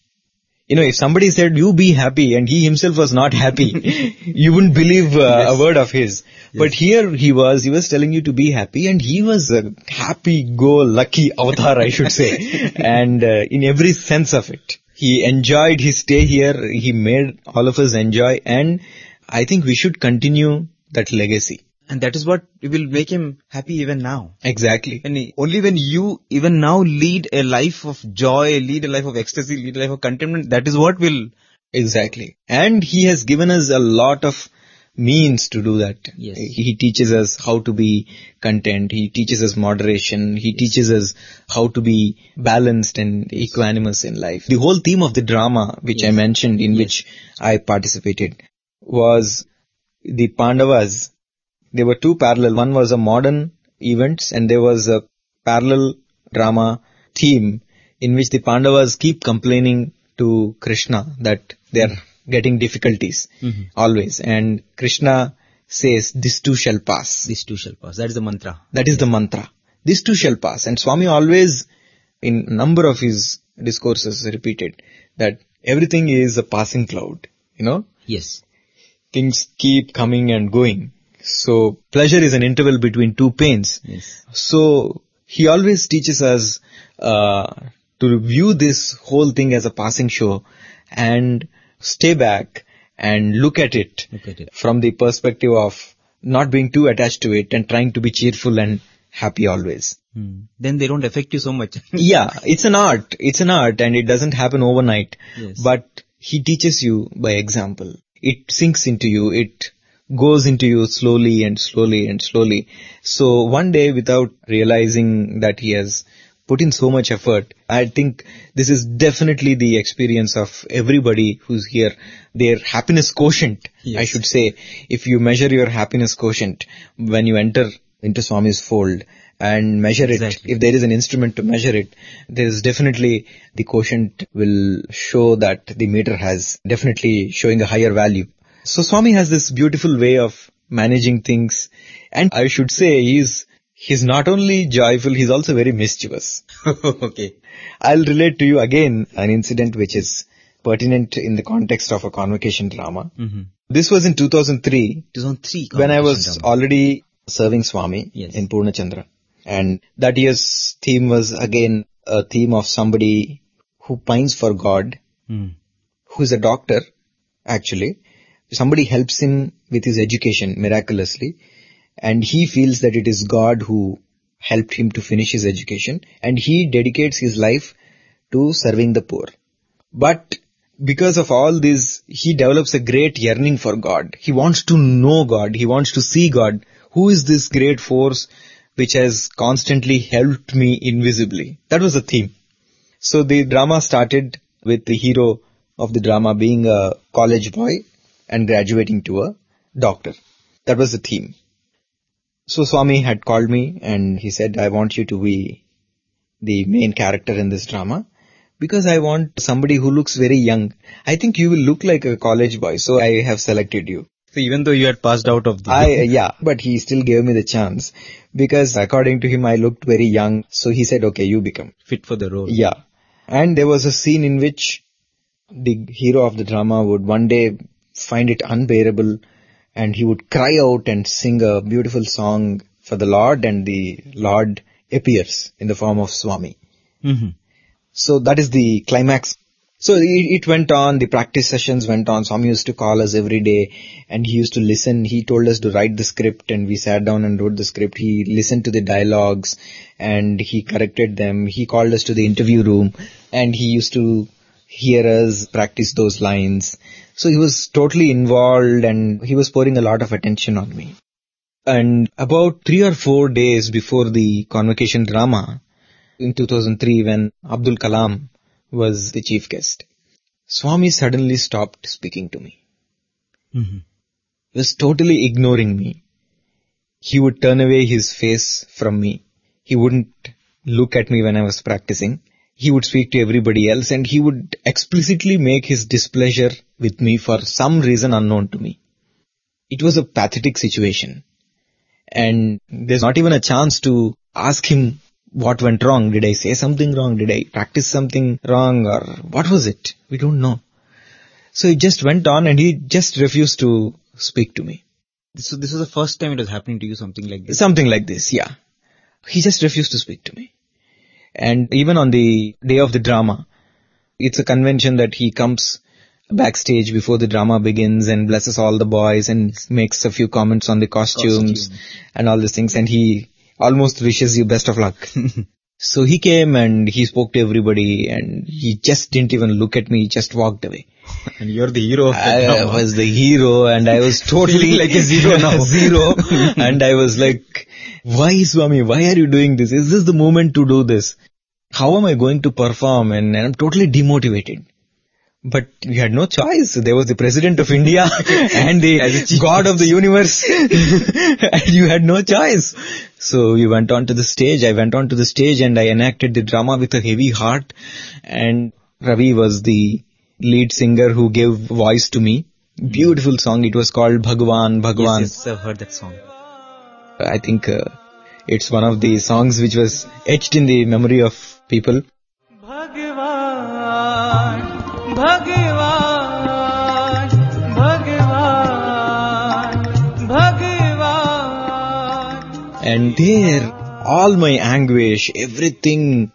If somebody said, you be happy, and he himself was not happy, you wouldn't believe a word of his. Yes. But here he was telling you to be happy, and he was a happy-go-lucky avatar, I should say. And in every sense of it. He enjoyed his stay here, he made all of us enjoy, and I think we should continue that legacy.
And that is what will make him happy even now.
Exactly.
And only when you even now lead a life of joy, lead a life of ecstasy, lead a life of contentment, that is what will...
Exactly. And he has given us a lot of means to do that.
Yes.
He teaches us how to be content. He teaches us moderation. He teaches us how to be balanced and equanimous in life. The whole theme of the drama, which I mentioned, in which I participated, was the Pandavas. There were two parallel. One was a modern events and there was a parallel drama theme in which the Pandavas keep complaining to Krishna that they are getting difficulties always. And Krishna says, this too shall pass.
This too shall pass. That is the mantra.
That is the mantra. This too shall pass. And Swami always, in a number of his discourses, repeated that everything is a passing cloud.
Yes.
Things keep coming and going. So pleasure is an interval between two pains.
Yes.
So he always teaches us to view this whole thing as a passing show and stay back and look at it from the perspective of not being too attached to it and trying to be cheerful and happy always.
Then they don't affect you so much.
Yeah, it's an art. It's an art and it doesn't happen overnight.
Yes.
But he teaches you by example. It sinks into you. It goes into you slowly and slowly and slowly. So one day, without realizing that he has put in so much effort, I think this is definitely the experience of everybody who's here. Their happiness quotient, I should say, if you measure your happiness quotient when you enter into Swami's fold and measure it, if there is an instrument to measure it, there is definitely the quotient will show that the meter has definitely showing a higher value. So Swami has this beautiful way of managing things, and I should say he's not only joyful, he's also very mischievous.
Okay.
I'll relate to you again an incident which is pertinent in the context of a convocation drama. This was in 2003.
2003
when I was already serving Swami in Purnachandra. And that year's theme was again a theme of somebody who pines for God, who is a doctor actually. Somebody helps him with his education miraculously, and he feels that it is God who helped him to finish his education, and he dedicates his life to serving the poor. But because of all this, he develops a great yearning for God. He wants to know God. He wants to see God. Who is this great force which has constantly helped me invisibly? That was the theme. So the drama started with the hero of the drama being a college boy and graduating to a doctor. That was the theme. So Swami had called me and he said, I want you to be the main character in this drama because I want somebody who looks very young. I think you will look like a college boy, so I have selected you.
So even though you had passed out of the...
but he still gave me the chance because according to him I looked very young. So he said, okay, you become
fit for the role.
Yeah. And there was a scene in which the hero of the drama would one day find it unbearable and he would cry out and sing a beautiful song for the Lord, and the Lord appears in the form of Swami.
Mm-hmm.
So that is the climax. So it went on, the practice sessions went on. Swami used to call us every day and he used to listen. He told us to write the script and we sat down and wrote the script. He listened to the dialogues and he corrected them. He called us to the interview room and he used to hear us practice those lines. So he was totally involved and he was pouring a lot of attention on me. And about 3 or 4 days before the convocation drama, in 2003, when Abdul Kalam was the chief guest, Swami suddenly stopped speaking to me.
Mm-hmm.
He was totally ignoring me. He would turn away his face from me. He wouldn't look at me when I was practicing. He would speak to everybody else and he would explicitly make his displeasure with me for some reason unknown to me. It was a pathetic situation. And there's not even a chance to ask him what went wrong. Did I say something wrong? Did I practice something wrong? Or what was it? We don't know. So it just went on and he just refused to speak to me.
So this was the first time it was happening to you, something like this?
Something like this, yeah. He just refused to speak to me. And even on the day of the drama, it's a convention that he comes backstage before the drama begins and blesses all the boys and makes a few comments on the costumes and all these things. And he almost wishes you best of luck. So he came and he spoke to everybody and he just didn't even look at me, he just walked away.
And you're the hero of the
I
drama.
was the hero and I was totally
like a zero now.
Zero. And I was like, why Swami, why are you doing this? Is this the moment to do this? How am I going to perform? And I'm totally demotivated. But we had no choice. There was the President of India and the God of the universe. And you had no choice. So we went on to the stage. I went on to the stage and I enacted the drama with a heavy heart. And Ravi was the lead singer who gave voice to me. Beautiful song. It was called Bhagwan, Bhagwan.
Yes, I've heard that song.
I think it's one of the songs which was etched in the memory of people.
Bhagwan, Bhagwan, Bhagwan, Bhagwan.
And there, all my anguish, everything,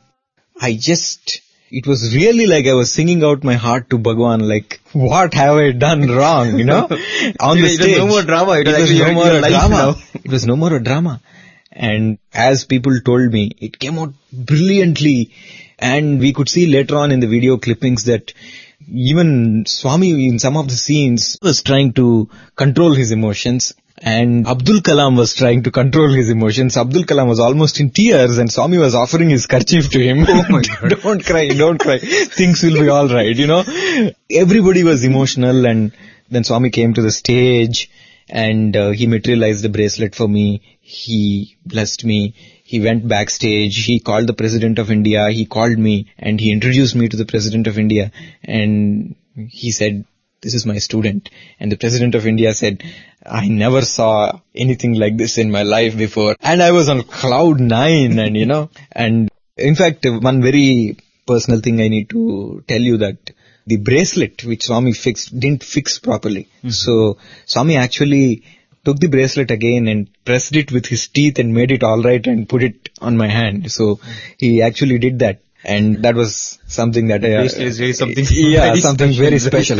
it was really like I was singing out my heart to Bhagwan, like, what have I done wrong, on the stage.
It was no more drama.
It was no more a drama. It was no more a drama. And as people told me, it came out brilliantly. And we could see later on in the video clippings that even Swami in some of the scenes was trying to control his emotions. And Abdul Kalam was trying to control his emotions. Abdul Kalam was almost in tears and Swami was offering his kerchief to him.
Oh my God.
Don't cry, don't cry. Things will be alright, Everybody was emotional and then Swami came to the stage and he materialized the bracelet for me. He blessed me. He went backstage. He called the President of India. He called me and he introduced me to the President of India and he said, this is my student. And the President of India said, I never saw anything like this in my life before. And I was on cloud 9 and and in fact, one very personal thing I need to tell you that the bracelet which Swami fixed didn't fix properly. Mm-hmm. So Swami actually took the bracelet again and pressed it with his teeth and made it all right and put it on my hand. So he actually did that. And that was something that
bracelet is really something
very special.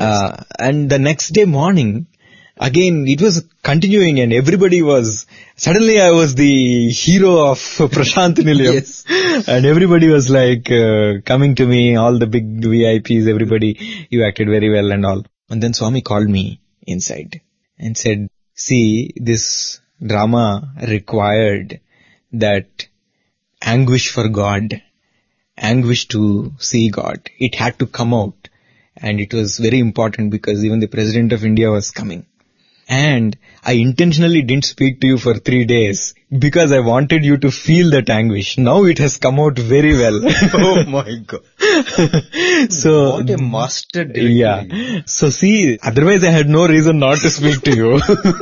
And the next day morning, again, it was continuing and suddenly I was the hero of Prashant Nilayam.
Yes.
And everybody was like coming to me, all the big VIPs, everybody, you acted very well and all. And then Swami called me inside and said, see, this drama required that anguish for God, anguish to see God. It had to come out. And it was very important because even the President of India was coming. And I intentionally didn't speak to you for 3 days because I wanted you to feel that anguish. Now it has come out very well.
Oh my God.
So,
what a master director.
Yeah. So see, otherwise I had no reason not to speak to you.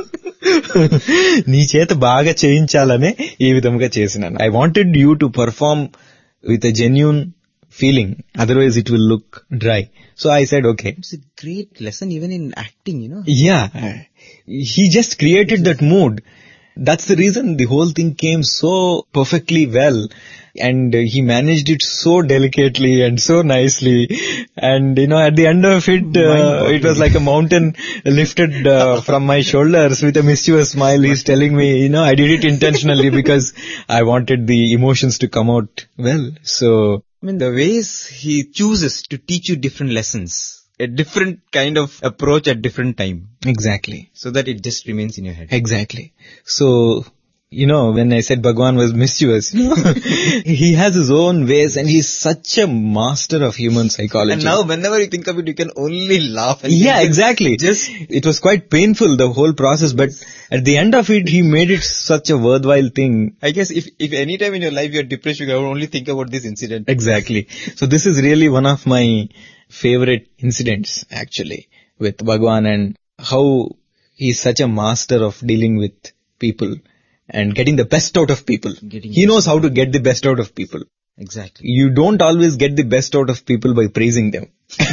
నీ చేత బాగా చేయించాలనే ఈ విధంగా చేసినాను. I wanted you to perform with a genuine feeling. Otherwise it will look dry. So I said, okay.
It's a great lesson even in acting,
Yeah. He just created that mood. that's the reason the whole thing came so perfectly well. And he managed it so delicately and so nicely. And, at the end of it, it was like a mountain lifted from my shoulders with a mischievous smile. He's telling me, I did it intentionally because I wanted the emotions to come out well. So,
the ways he chooses to teach you different lessons, a different kind of approach at different time.
Exactly.
So that it just remains in your head.
Exactly. So, when I said Bhagwan was mischievous, he has his own ways and he's such a master of human psychology.
And now whenever you think of it, you can only laugh. And
exactly. It was quite painful, the whole process, but at the end of it, he made it such a worthwhile thing.
I guess if any time in your life you're depressed, you can only think about this incident.
Exactly. So this is really one of my favorite incidents, actually, with Bhagwan, and how he's such a master of dealing with people and getting the best out of people. He knows how to get the best out of people.
Exactly.
You don't always get the best out of people by praising them.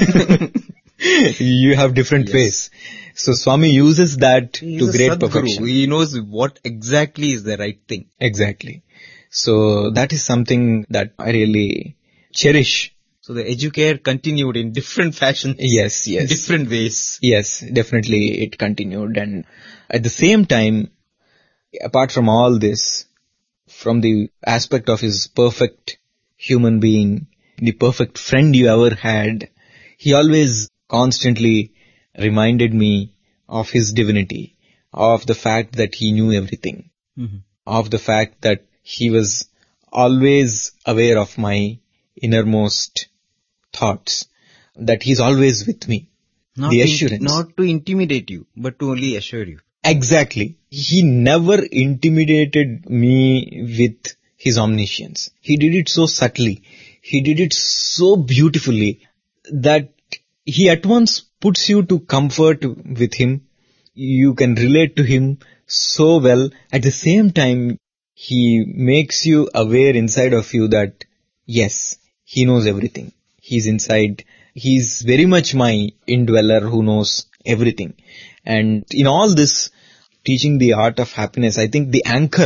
You have different ways. So Swami uses that to great perfection.
He knows what exactly is the right thing.
Exactly. So that is something that I really cherish.
So the educare continued in different fashions.
Yes.
Different ways.
Yes, definitely it continued. And at the same time, apart from all this, from the aspect of his perfect human being, the perfect friend you ever had, he always constantly reminded me of his divinity, of the fact that he knew everything, of the fact that he was always aware of my innermost thoughts, that he's always with me. The assurance.
Not to intimidate you, but to only assure you.
Exactly. He never intimidated me with his omniscience. He did it so subtly. He did it so beautifully that he at once puts you to comfort with him. You can relate to him so well. At the same time, he makes you aware inside of you that, yes, he knows everything. He's inside. He's very much my indweller who knows everything. And in all this, teaching the art of happiness, I think the anchor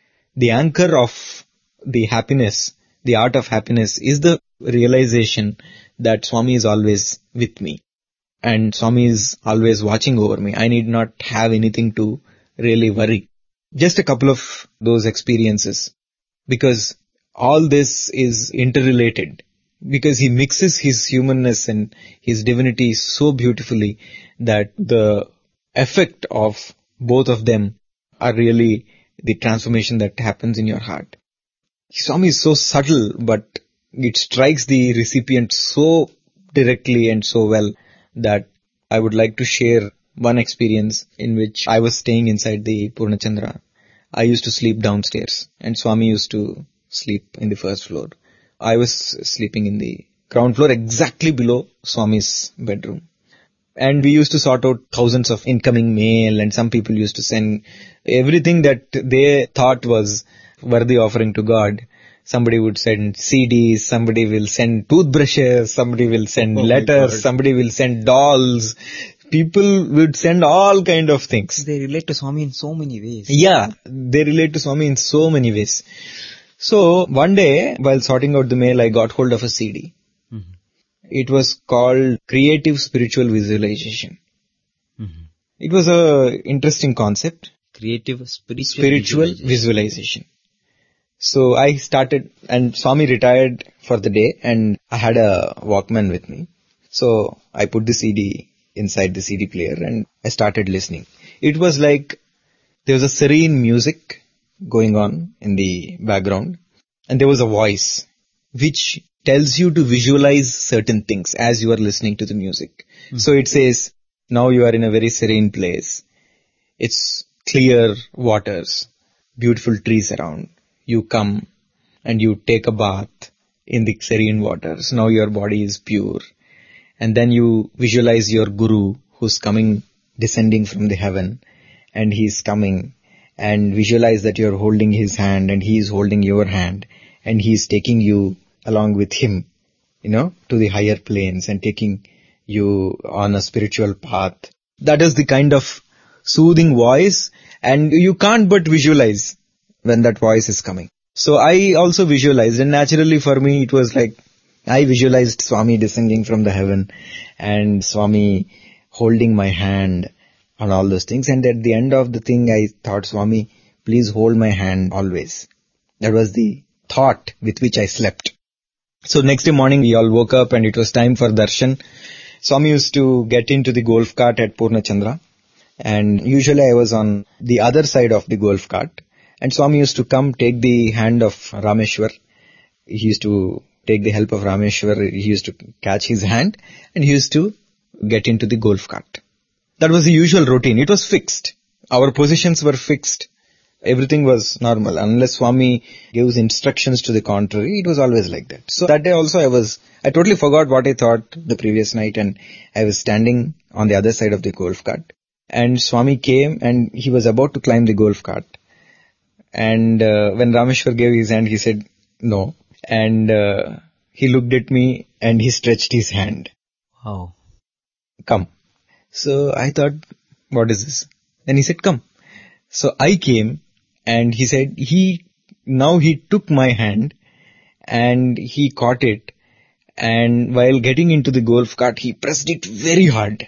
of the happiness, the art of happiness is the realization that Swami is always with me. And Swami is always watching over me. I need not have anything to really worry. Just a couple of those experiences. Because all this is interrelated. Because he mixes his humanness and his divinity so beautifully that the effect of both of them are really the transformation that happens in your heart. Swami is so subtle, but it strikes the recipient so directly and so well that I would like to share one experience in which I was staying inside the Purnachandra. I used to sleep downstairs and Swami used to sleep in the first floor. I was sleeping in the ground floor exactly below Swami's bedroom. And we used to sort out thousands of incoming mail, and some people used to send everything that they thought was worthy offering to God. Somebody would send CDs, somebody will send toothbrushes, somebody will send letters, somebody will send dolls. People would send all kind of things.
They relate to Swami in so many ways.
Yeah, they relate to Swami in so many ways. So one day, while sorting out the mail, I got hold of a CD. It was called Creative Spiritual Visualization. It was a interesting concept.
Creative Spiritual
Visualization. So I started, and Swami retired for the day, and I had a Walkman with me. So I put the CD inside the CD player and I started listening. It was like there was a serene music going on in the background, and there was a voice which tells you to visualize certain things as you are listening to the music. So it says, now you are in a very serene place. It's clear waters, beautiful trees around. You come and you take a bath in the serene waters. Now your body is pure. And then you visualize your guru who's coming, descending from the heaven, and he's coming, and visualize that you're holding his hand and he's holding your hand, and he's taking you along with him, to the higher planes and taking you on a spiritual path. That is the kind of soothing voice, And you can't but visualize when that voice is coming. So I also visualized, and naturally for me it was like, I visualized Swami descending from the heaven and Swami holding my hand and all those things. And at the end of the thing, I thought, Swami, please hold my hand always. That was the thought with which I slept. So next day morning, we all woke up and it was time for darshan. Swami used to get into the golf cart at Purnachandra. And usually I was on the other side of the golf cart. And Swami used to come take the hand of Rameshwar. He used to take the help of Rameshwar. He used to catch his hand and he used to get into the golf cart. That was the usual routine. It was fixed. Our positions were fixed. Everything was normal. Unless Swami gives instructions to the contrary, it was always like that. So that day also I totally forgot what I thought the previous night, and I was standing on the other side of the golf cart. And Swami came and he was about to climb the golf cart. And when Rameshwar gave his hand, he said, no. And he looked at me and he stretched his hand.
Wow.
Come. So I thought, what is this? Then he said, come. So I came and he said, he took my hand and he caught it. And while getting into the golf cart, he pressed it very hard.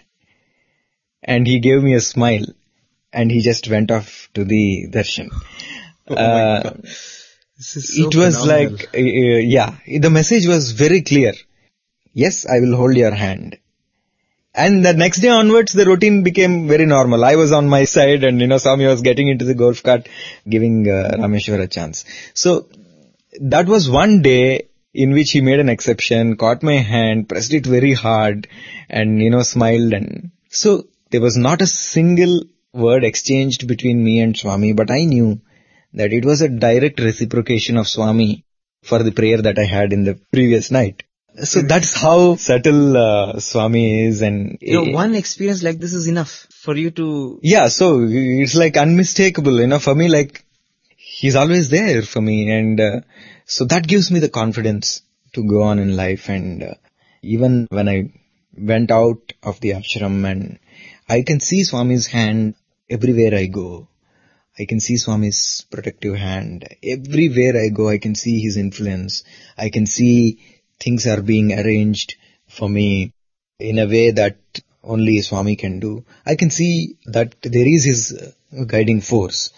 And he gave me a smile and he just went off to the darshan.
Oh my God. This is so
it was
phenomenal.
like, the message was very clear. Yes, I will hold your hand. And the next day onwards, the routine became very normal. I was on my side and, Swami was getting into the golf cart, giving Rameshwar a chance. So that was one day in which he made an exception, caught my hand, pressed it very hard and, smiled. And so there was not a single word exchanged between me and Swami, but I knew that it was a direct reciprocation of Swami for the prayer that I had in the previous night. So that's how subtle Swami is. And
one experience like this is enough for you to...
Yeah, so it's like unmistakable, for me, like he's always there for me. And so that gives me the confidence to go on in life. And even when I went out of the ashram, and I can see Swami's hand everywhere I go. I can see Swami's protective hand. Everywhere I go, I can see his influence. I can see things are being arranged for me in a way that only Swami can do. I can see that there is his guiding force.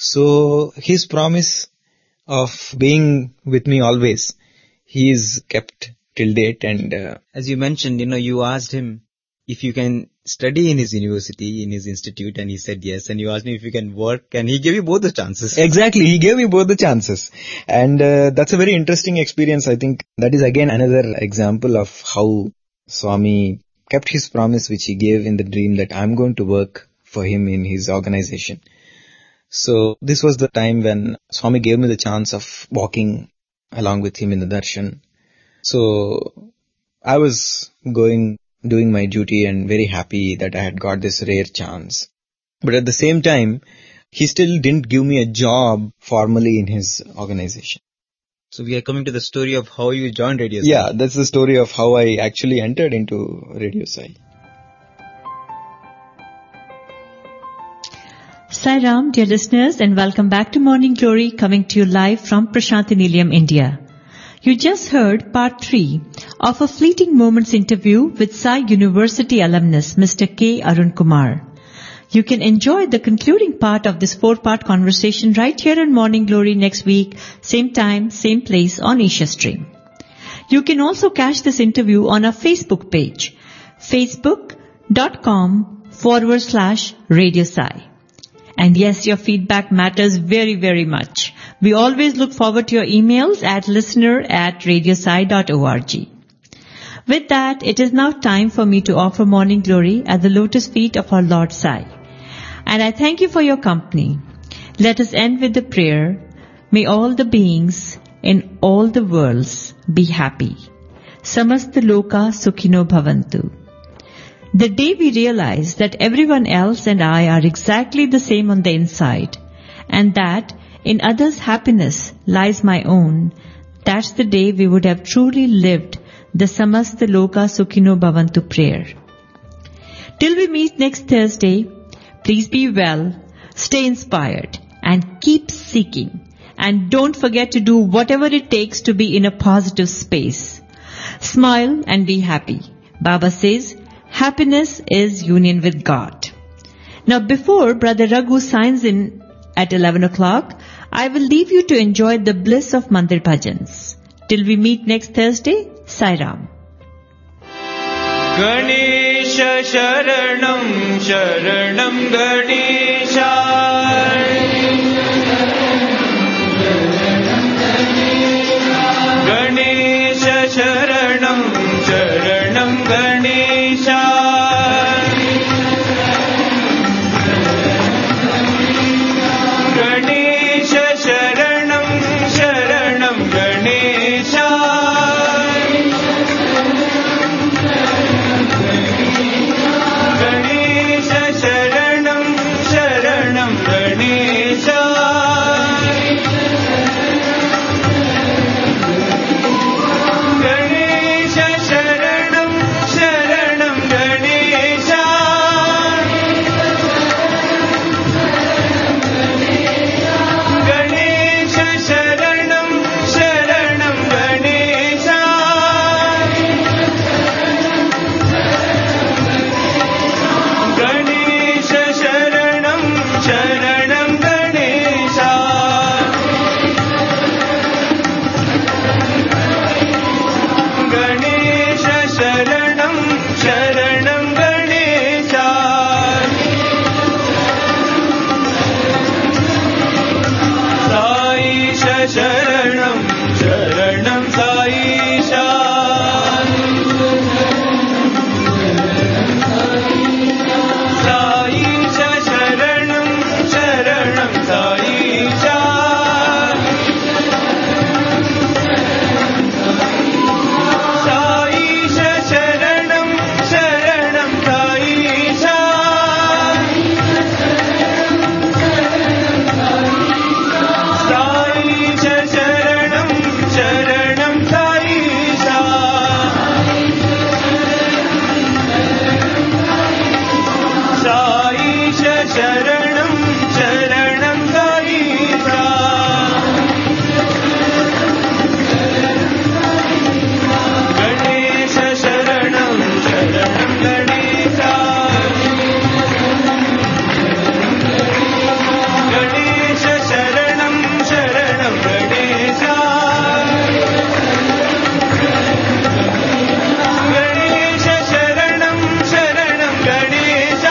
So his promise of being with me always, he is kept till date. And
as you mentioned, you asked him if you can study in his university, in his institute, and he said yes. And you asked me if you can work, and he gave you both the chances.
Exactly, he gave me both the chances. And that's a very interesting experience. I think that is again another example of how Swami kept his promise which he gave in the dream, that I'm going to work for him in his organization. So this was the time when Swami gave me the chance of walking along with him in the darshan. So I was doing my duty and very happy that I had got this rare chance. But at the same time, he still didn't give me a job formally in his organization.
So we are coming to the story of how you joined Radio Sai.
Yeah, that's the story of how I actually entered into Radio Sai.
Sai Ram, dear listeners, and welcome back to Morning Glory, coming to you live from Prasanthi Nilayam, India. You just heard part 3 of a fleeting moments interview with Sai University alumnus Mr. K. Arun Kumar. You can enjoy the concluding part of this 4-part conversation right here on Morning Glory next week, same time, same place on Asia Stream. You can also catch this interview on our Facebook page, facebook.com/Radio Sai. And yes, your feedback matters very, very much. We always look forward to your emails at listener@radiosai.org. With that, it is now time for me to offer Morning Glory at the lotus feet of our Lord Sai. And I thank you for your company. Let us end with the prayer. May all the beings in all the worlds be happy. Samasta loka sukhino bhavantu. The day we realize that everyone else and I are exactly the same on the inside, and that in others' happiness lies my own, that's the day we would have truly lived the Samasta Loka Sukhino Bhavantu prayer. Till we meet next Thursday, please be well, Stay inspired and keep seeking. And don't forget to do whatever it takes to be in a positive space. Smile and be happy. Baba says, happiness is union with God. Now before Brother Raghu signs in at 11 o'clock, I will leave you to enjoy the bliss of Mandir Bhajans. Till we meet next Thursday, Sai Ram.
Ganesha Sharanam Sharanam Ganesha Ganesha Sharanam Sharanam Ganesha Ganesha Sharanam Sharanam Ganesha Ganesha Sharanam Sharanam Ganesha Ganesha Sharanam Sharanam Ganesha Ganesha Sharanam Sharanam Ganesha Ganesha Sharanam Sharanam Ganesha Ganesha Sharanam Sharanam Ganesha Saisha Sharanam Sharanam Saisha Saisha Sharanam Sharanam Saisha Saisha Sharanam Sharanam Saisha Saisha Sharanam Sharanam Saisha Saisha Sharanam Sharanam Saisha Ganesha Sharanam Sharanam Ganesha Ganesha Sharanam Sharanam Ganesha Ganesha Sharanam Sharanam Ganesha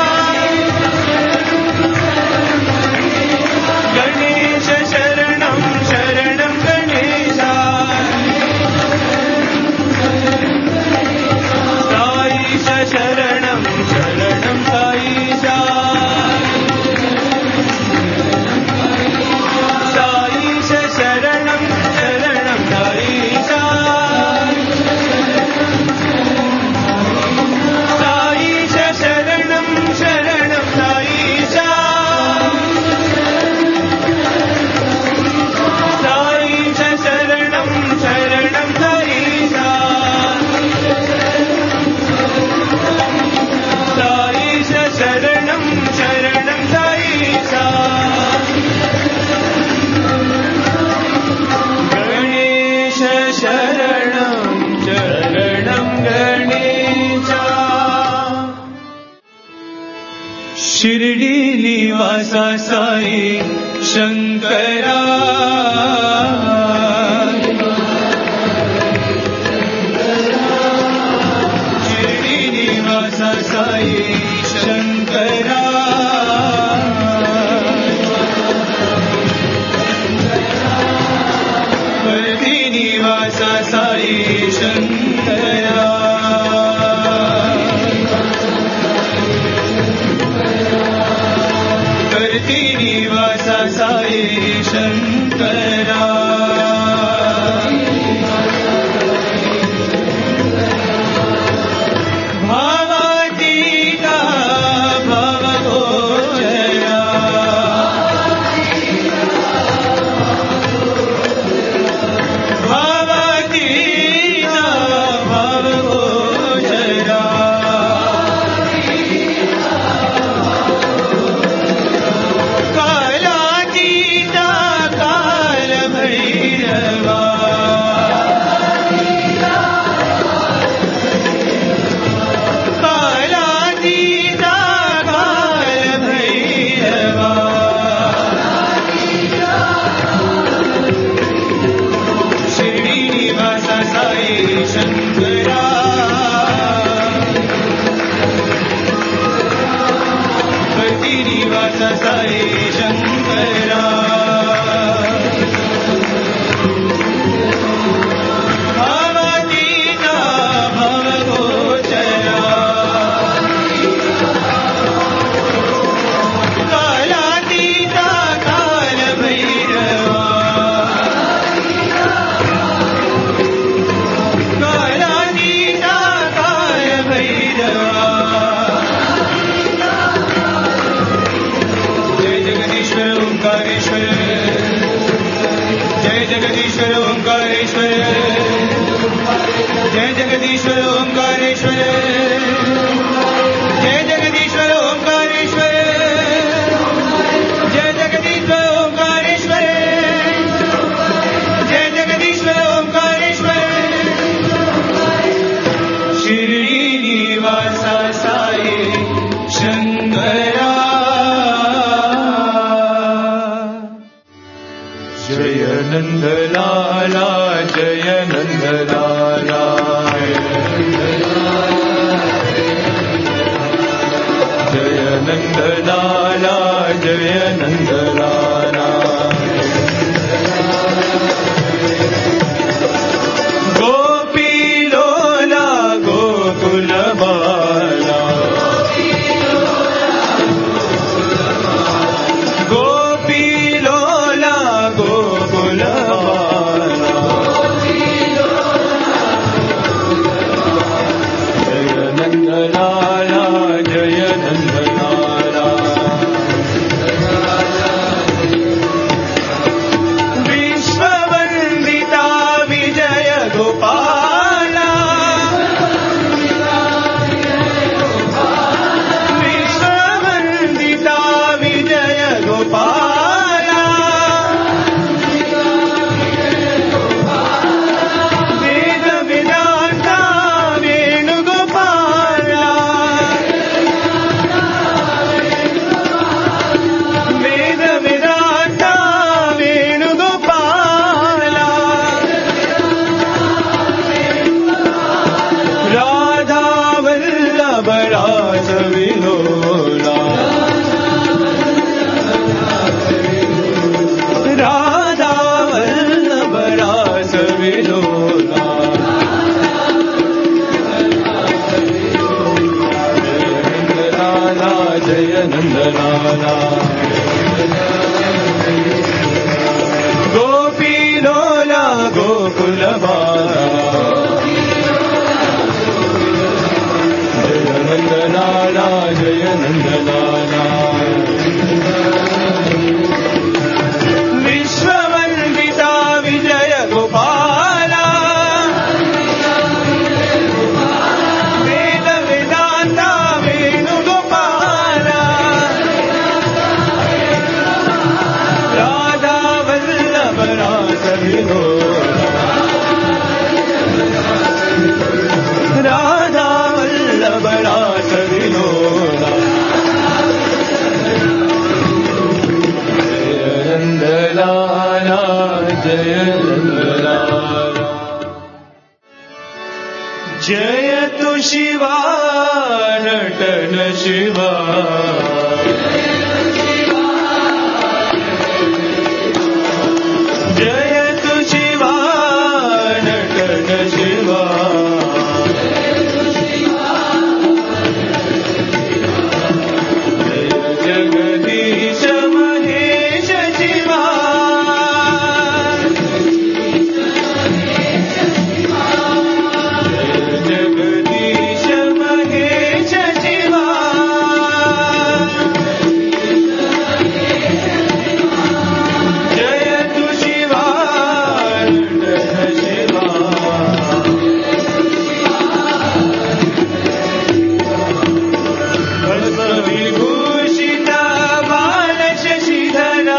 Ganesha Sharanam Sharanam Ganesha Saisha Sharanam Sharanam Saisha Saisha Sharanam Sharanam Saisha Saisha Sharanam Sharanam Saisha Saisha Sharanam Sharanam Saisha Saisha Sharanam Sharanam Saisha Ganesha Sharanam Sharanam Ganesha Shirdi Nivasa Sai Shankara Shirdi Nivasa Sai Shankara Parthi Nivasa Sai Shankara Parthi Nivasa Sai Shankara Bhavati Srinivas Sai Shankara भवतीता भवगोचरा कालातीता कालभैरवा कालातीता कालभैरवा जय जगदीश्वर ओंकारेश्वर जय जगदीश्वर ओंकारेश्वर जय जगदीश्वर ओंकारेश्वर जय जगदीश्वर ओंकारेश्वर जय जगदीश्वर ओंकारेश्वर जय जगदीश्वर ओंकारेश्वर श्रीनिवास साई शंकरा जय नंदलाला जय नंदलाला जय नंदलाला जय नंदलाला गोपी लोला गोकुल बाला गोपी लोला गोकुल बाला जय नंदलाला जय नंदलाला विश्ववंदिता विजय गोपाला विश्ववंदिता विजय गोपाला वेद वेदांता वेणुगोपाला वेद वेदांता वेणुगोपाला राधा वल्लभ रास विलोला राधा वल्लभ रास विलोला जय नंदलाला गोपी लोला गोकुल बाला जय नंदलाला जय नंदलाला विश्ववंदिता विजय गोपाला वेद वेदांता वेणुगोपाला राधा वल्लभ रास विलोला राधा वल्लभ रास विलोला जय नंदलाला जय नंदलाला जय तु शिवा नटन शिवा जय तु शिवा नटन शिवा जय जगदीश महेश शिवा जय जगदीश महेश शिवा जय तु शिवा नटन शिवा भस्मविभूषित बाल शशिधरा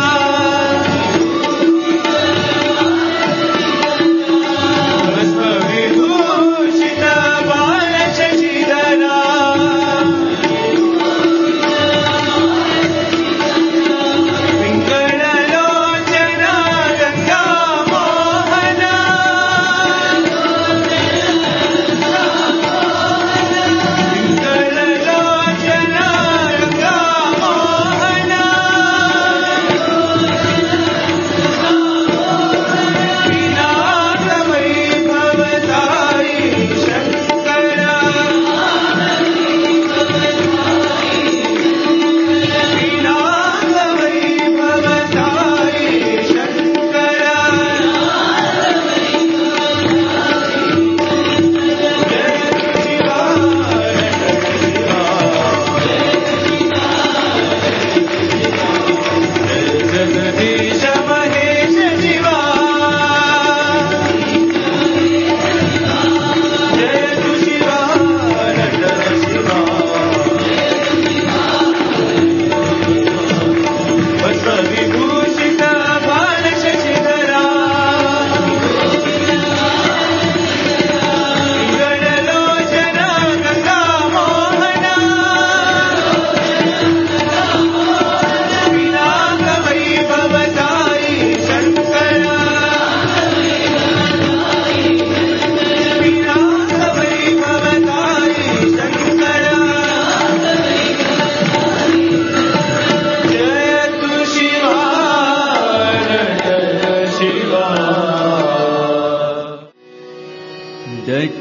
भस्मविभूषित बाल शशिधरा पिङ्गळलोचना गङ्गा मोहना पिङ्गळलोचना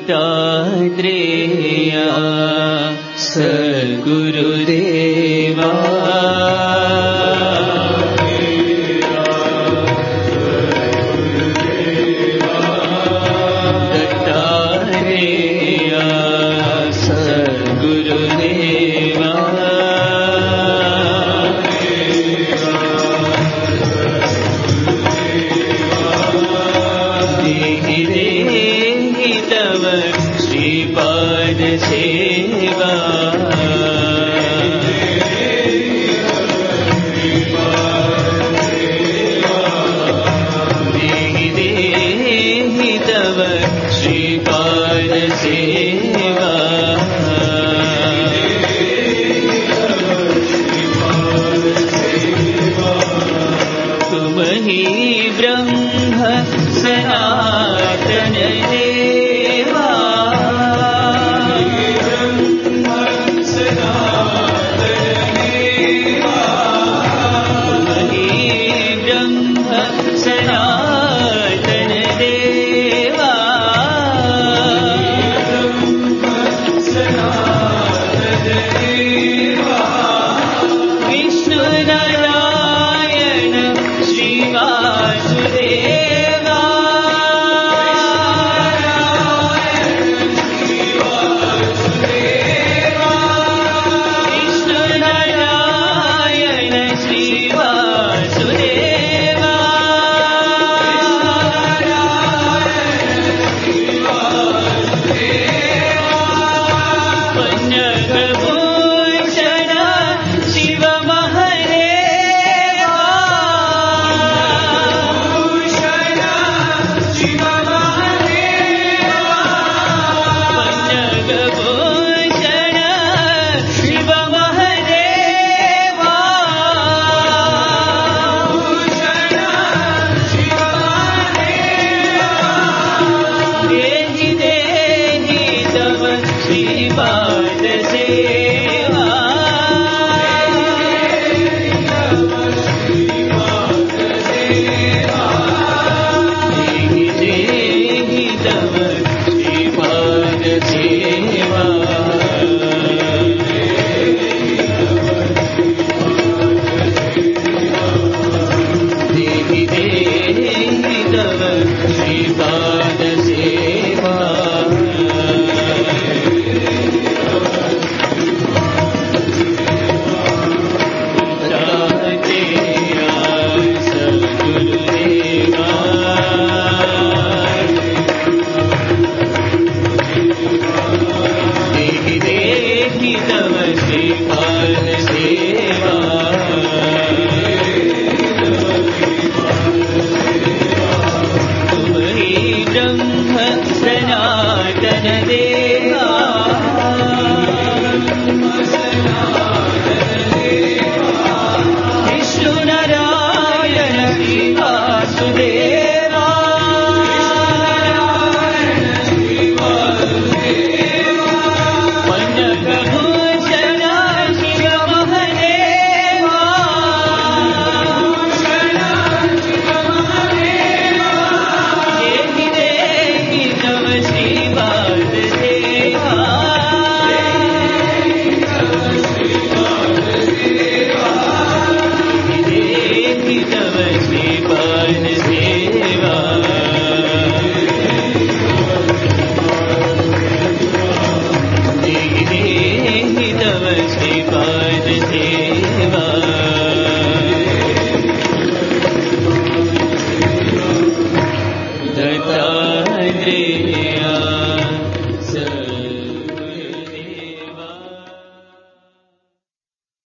दत्तात्रेया सद्गुरु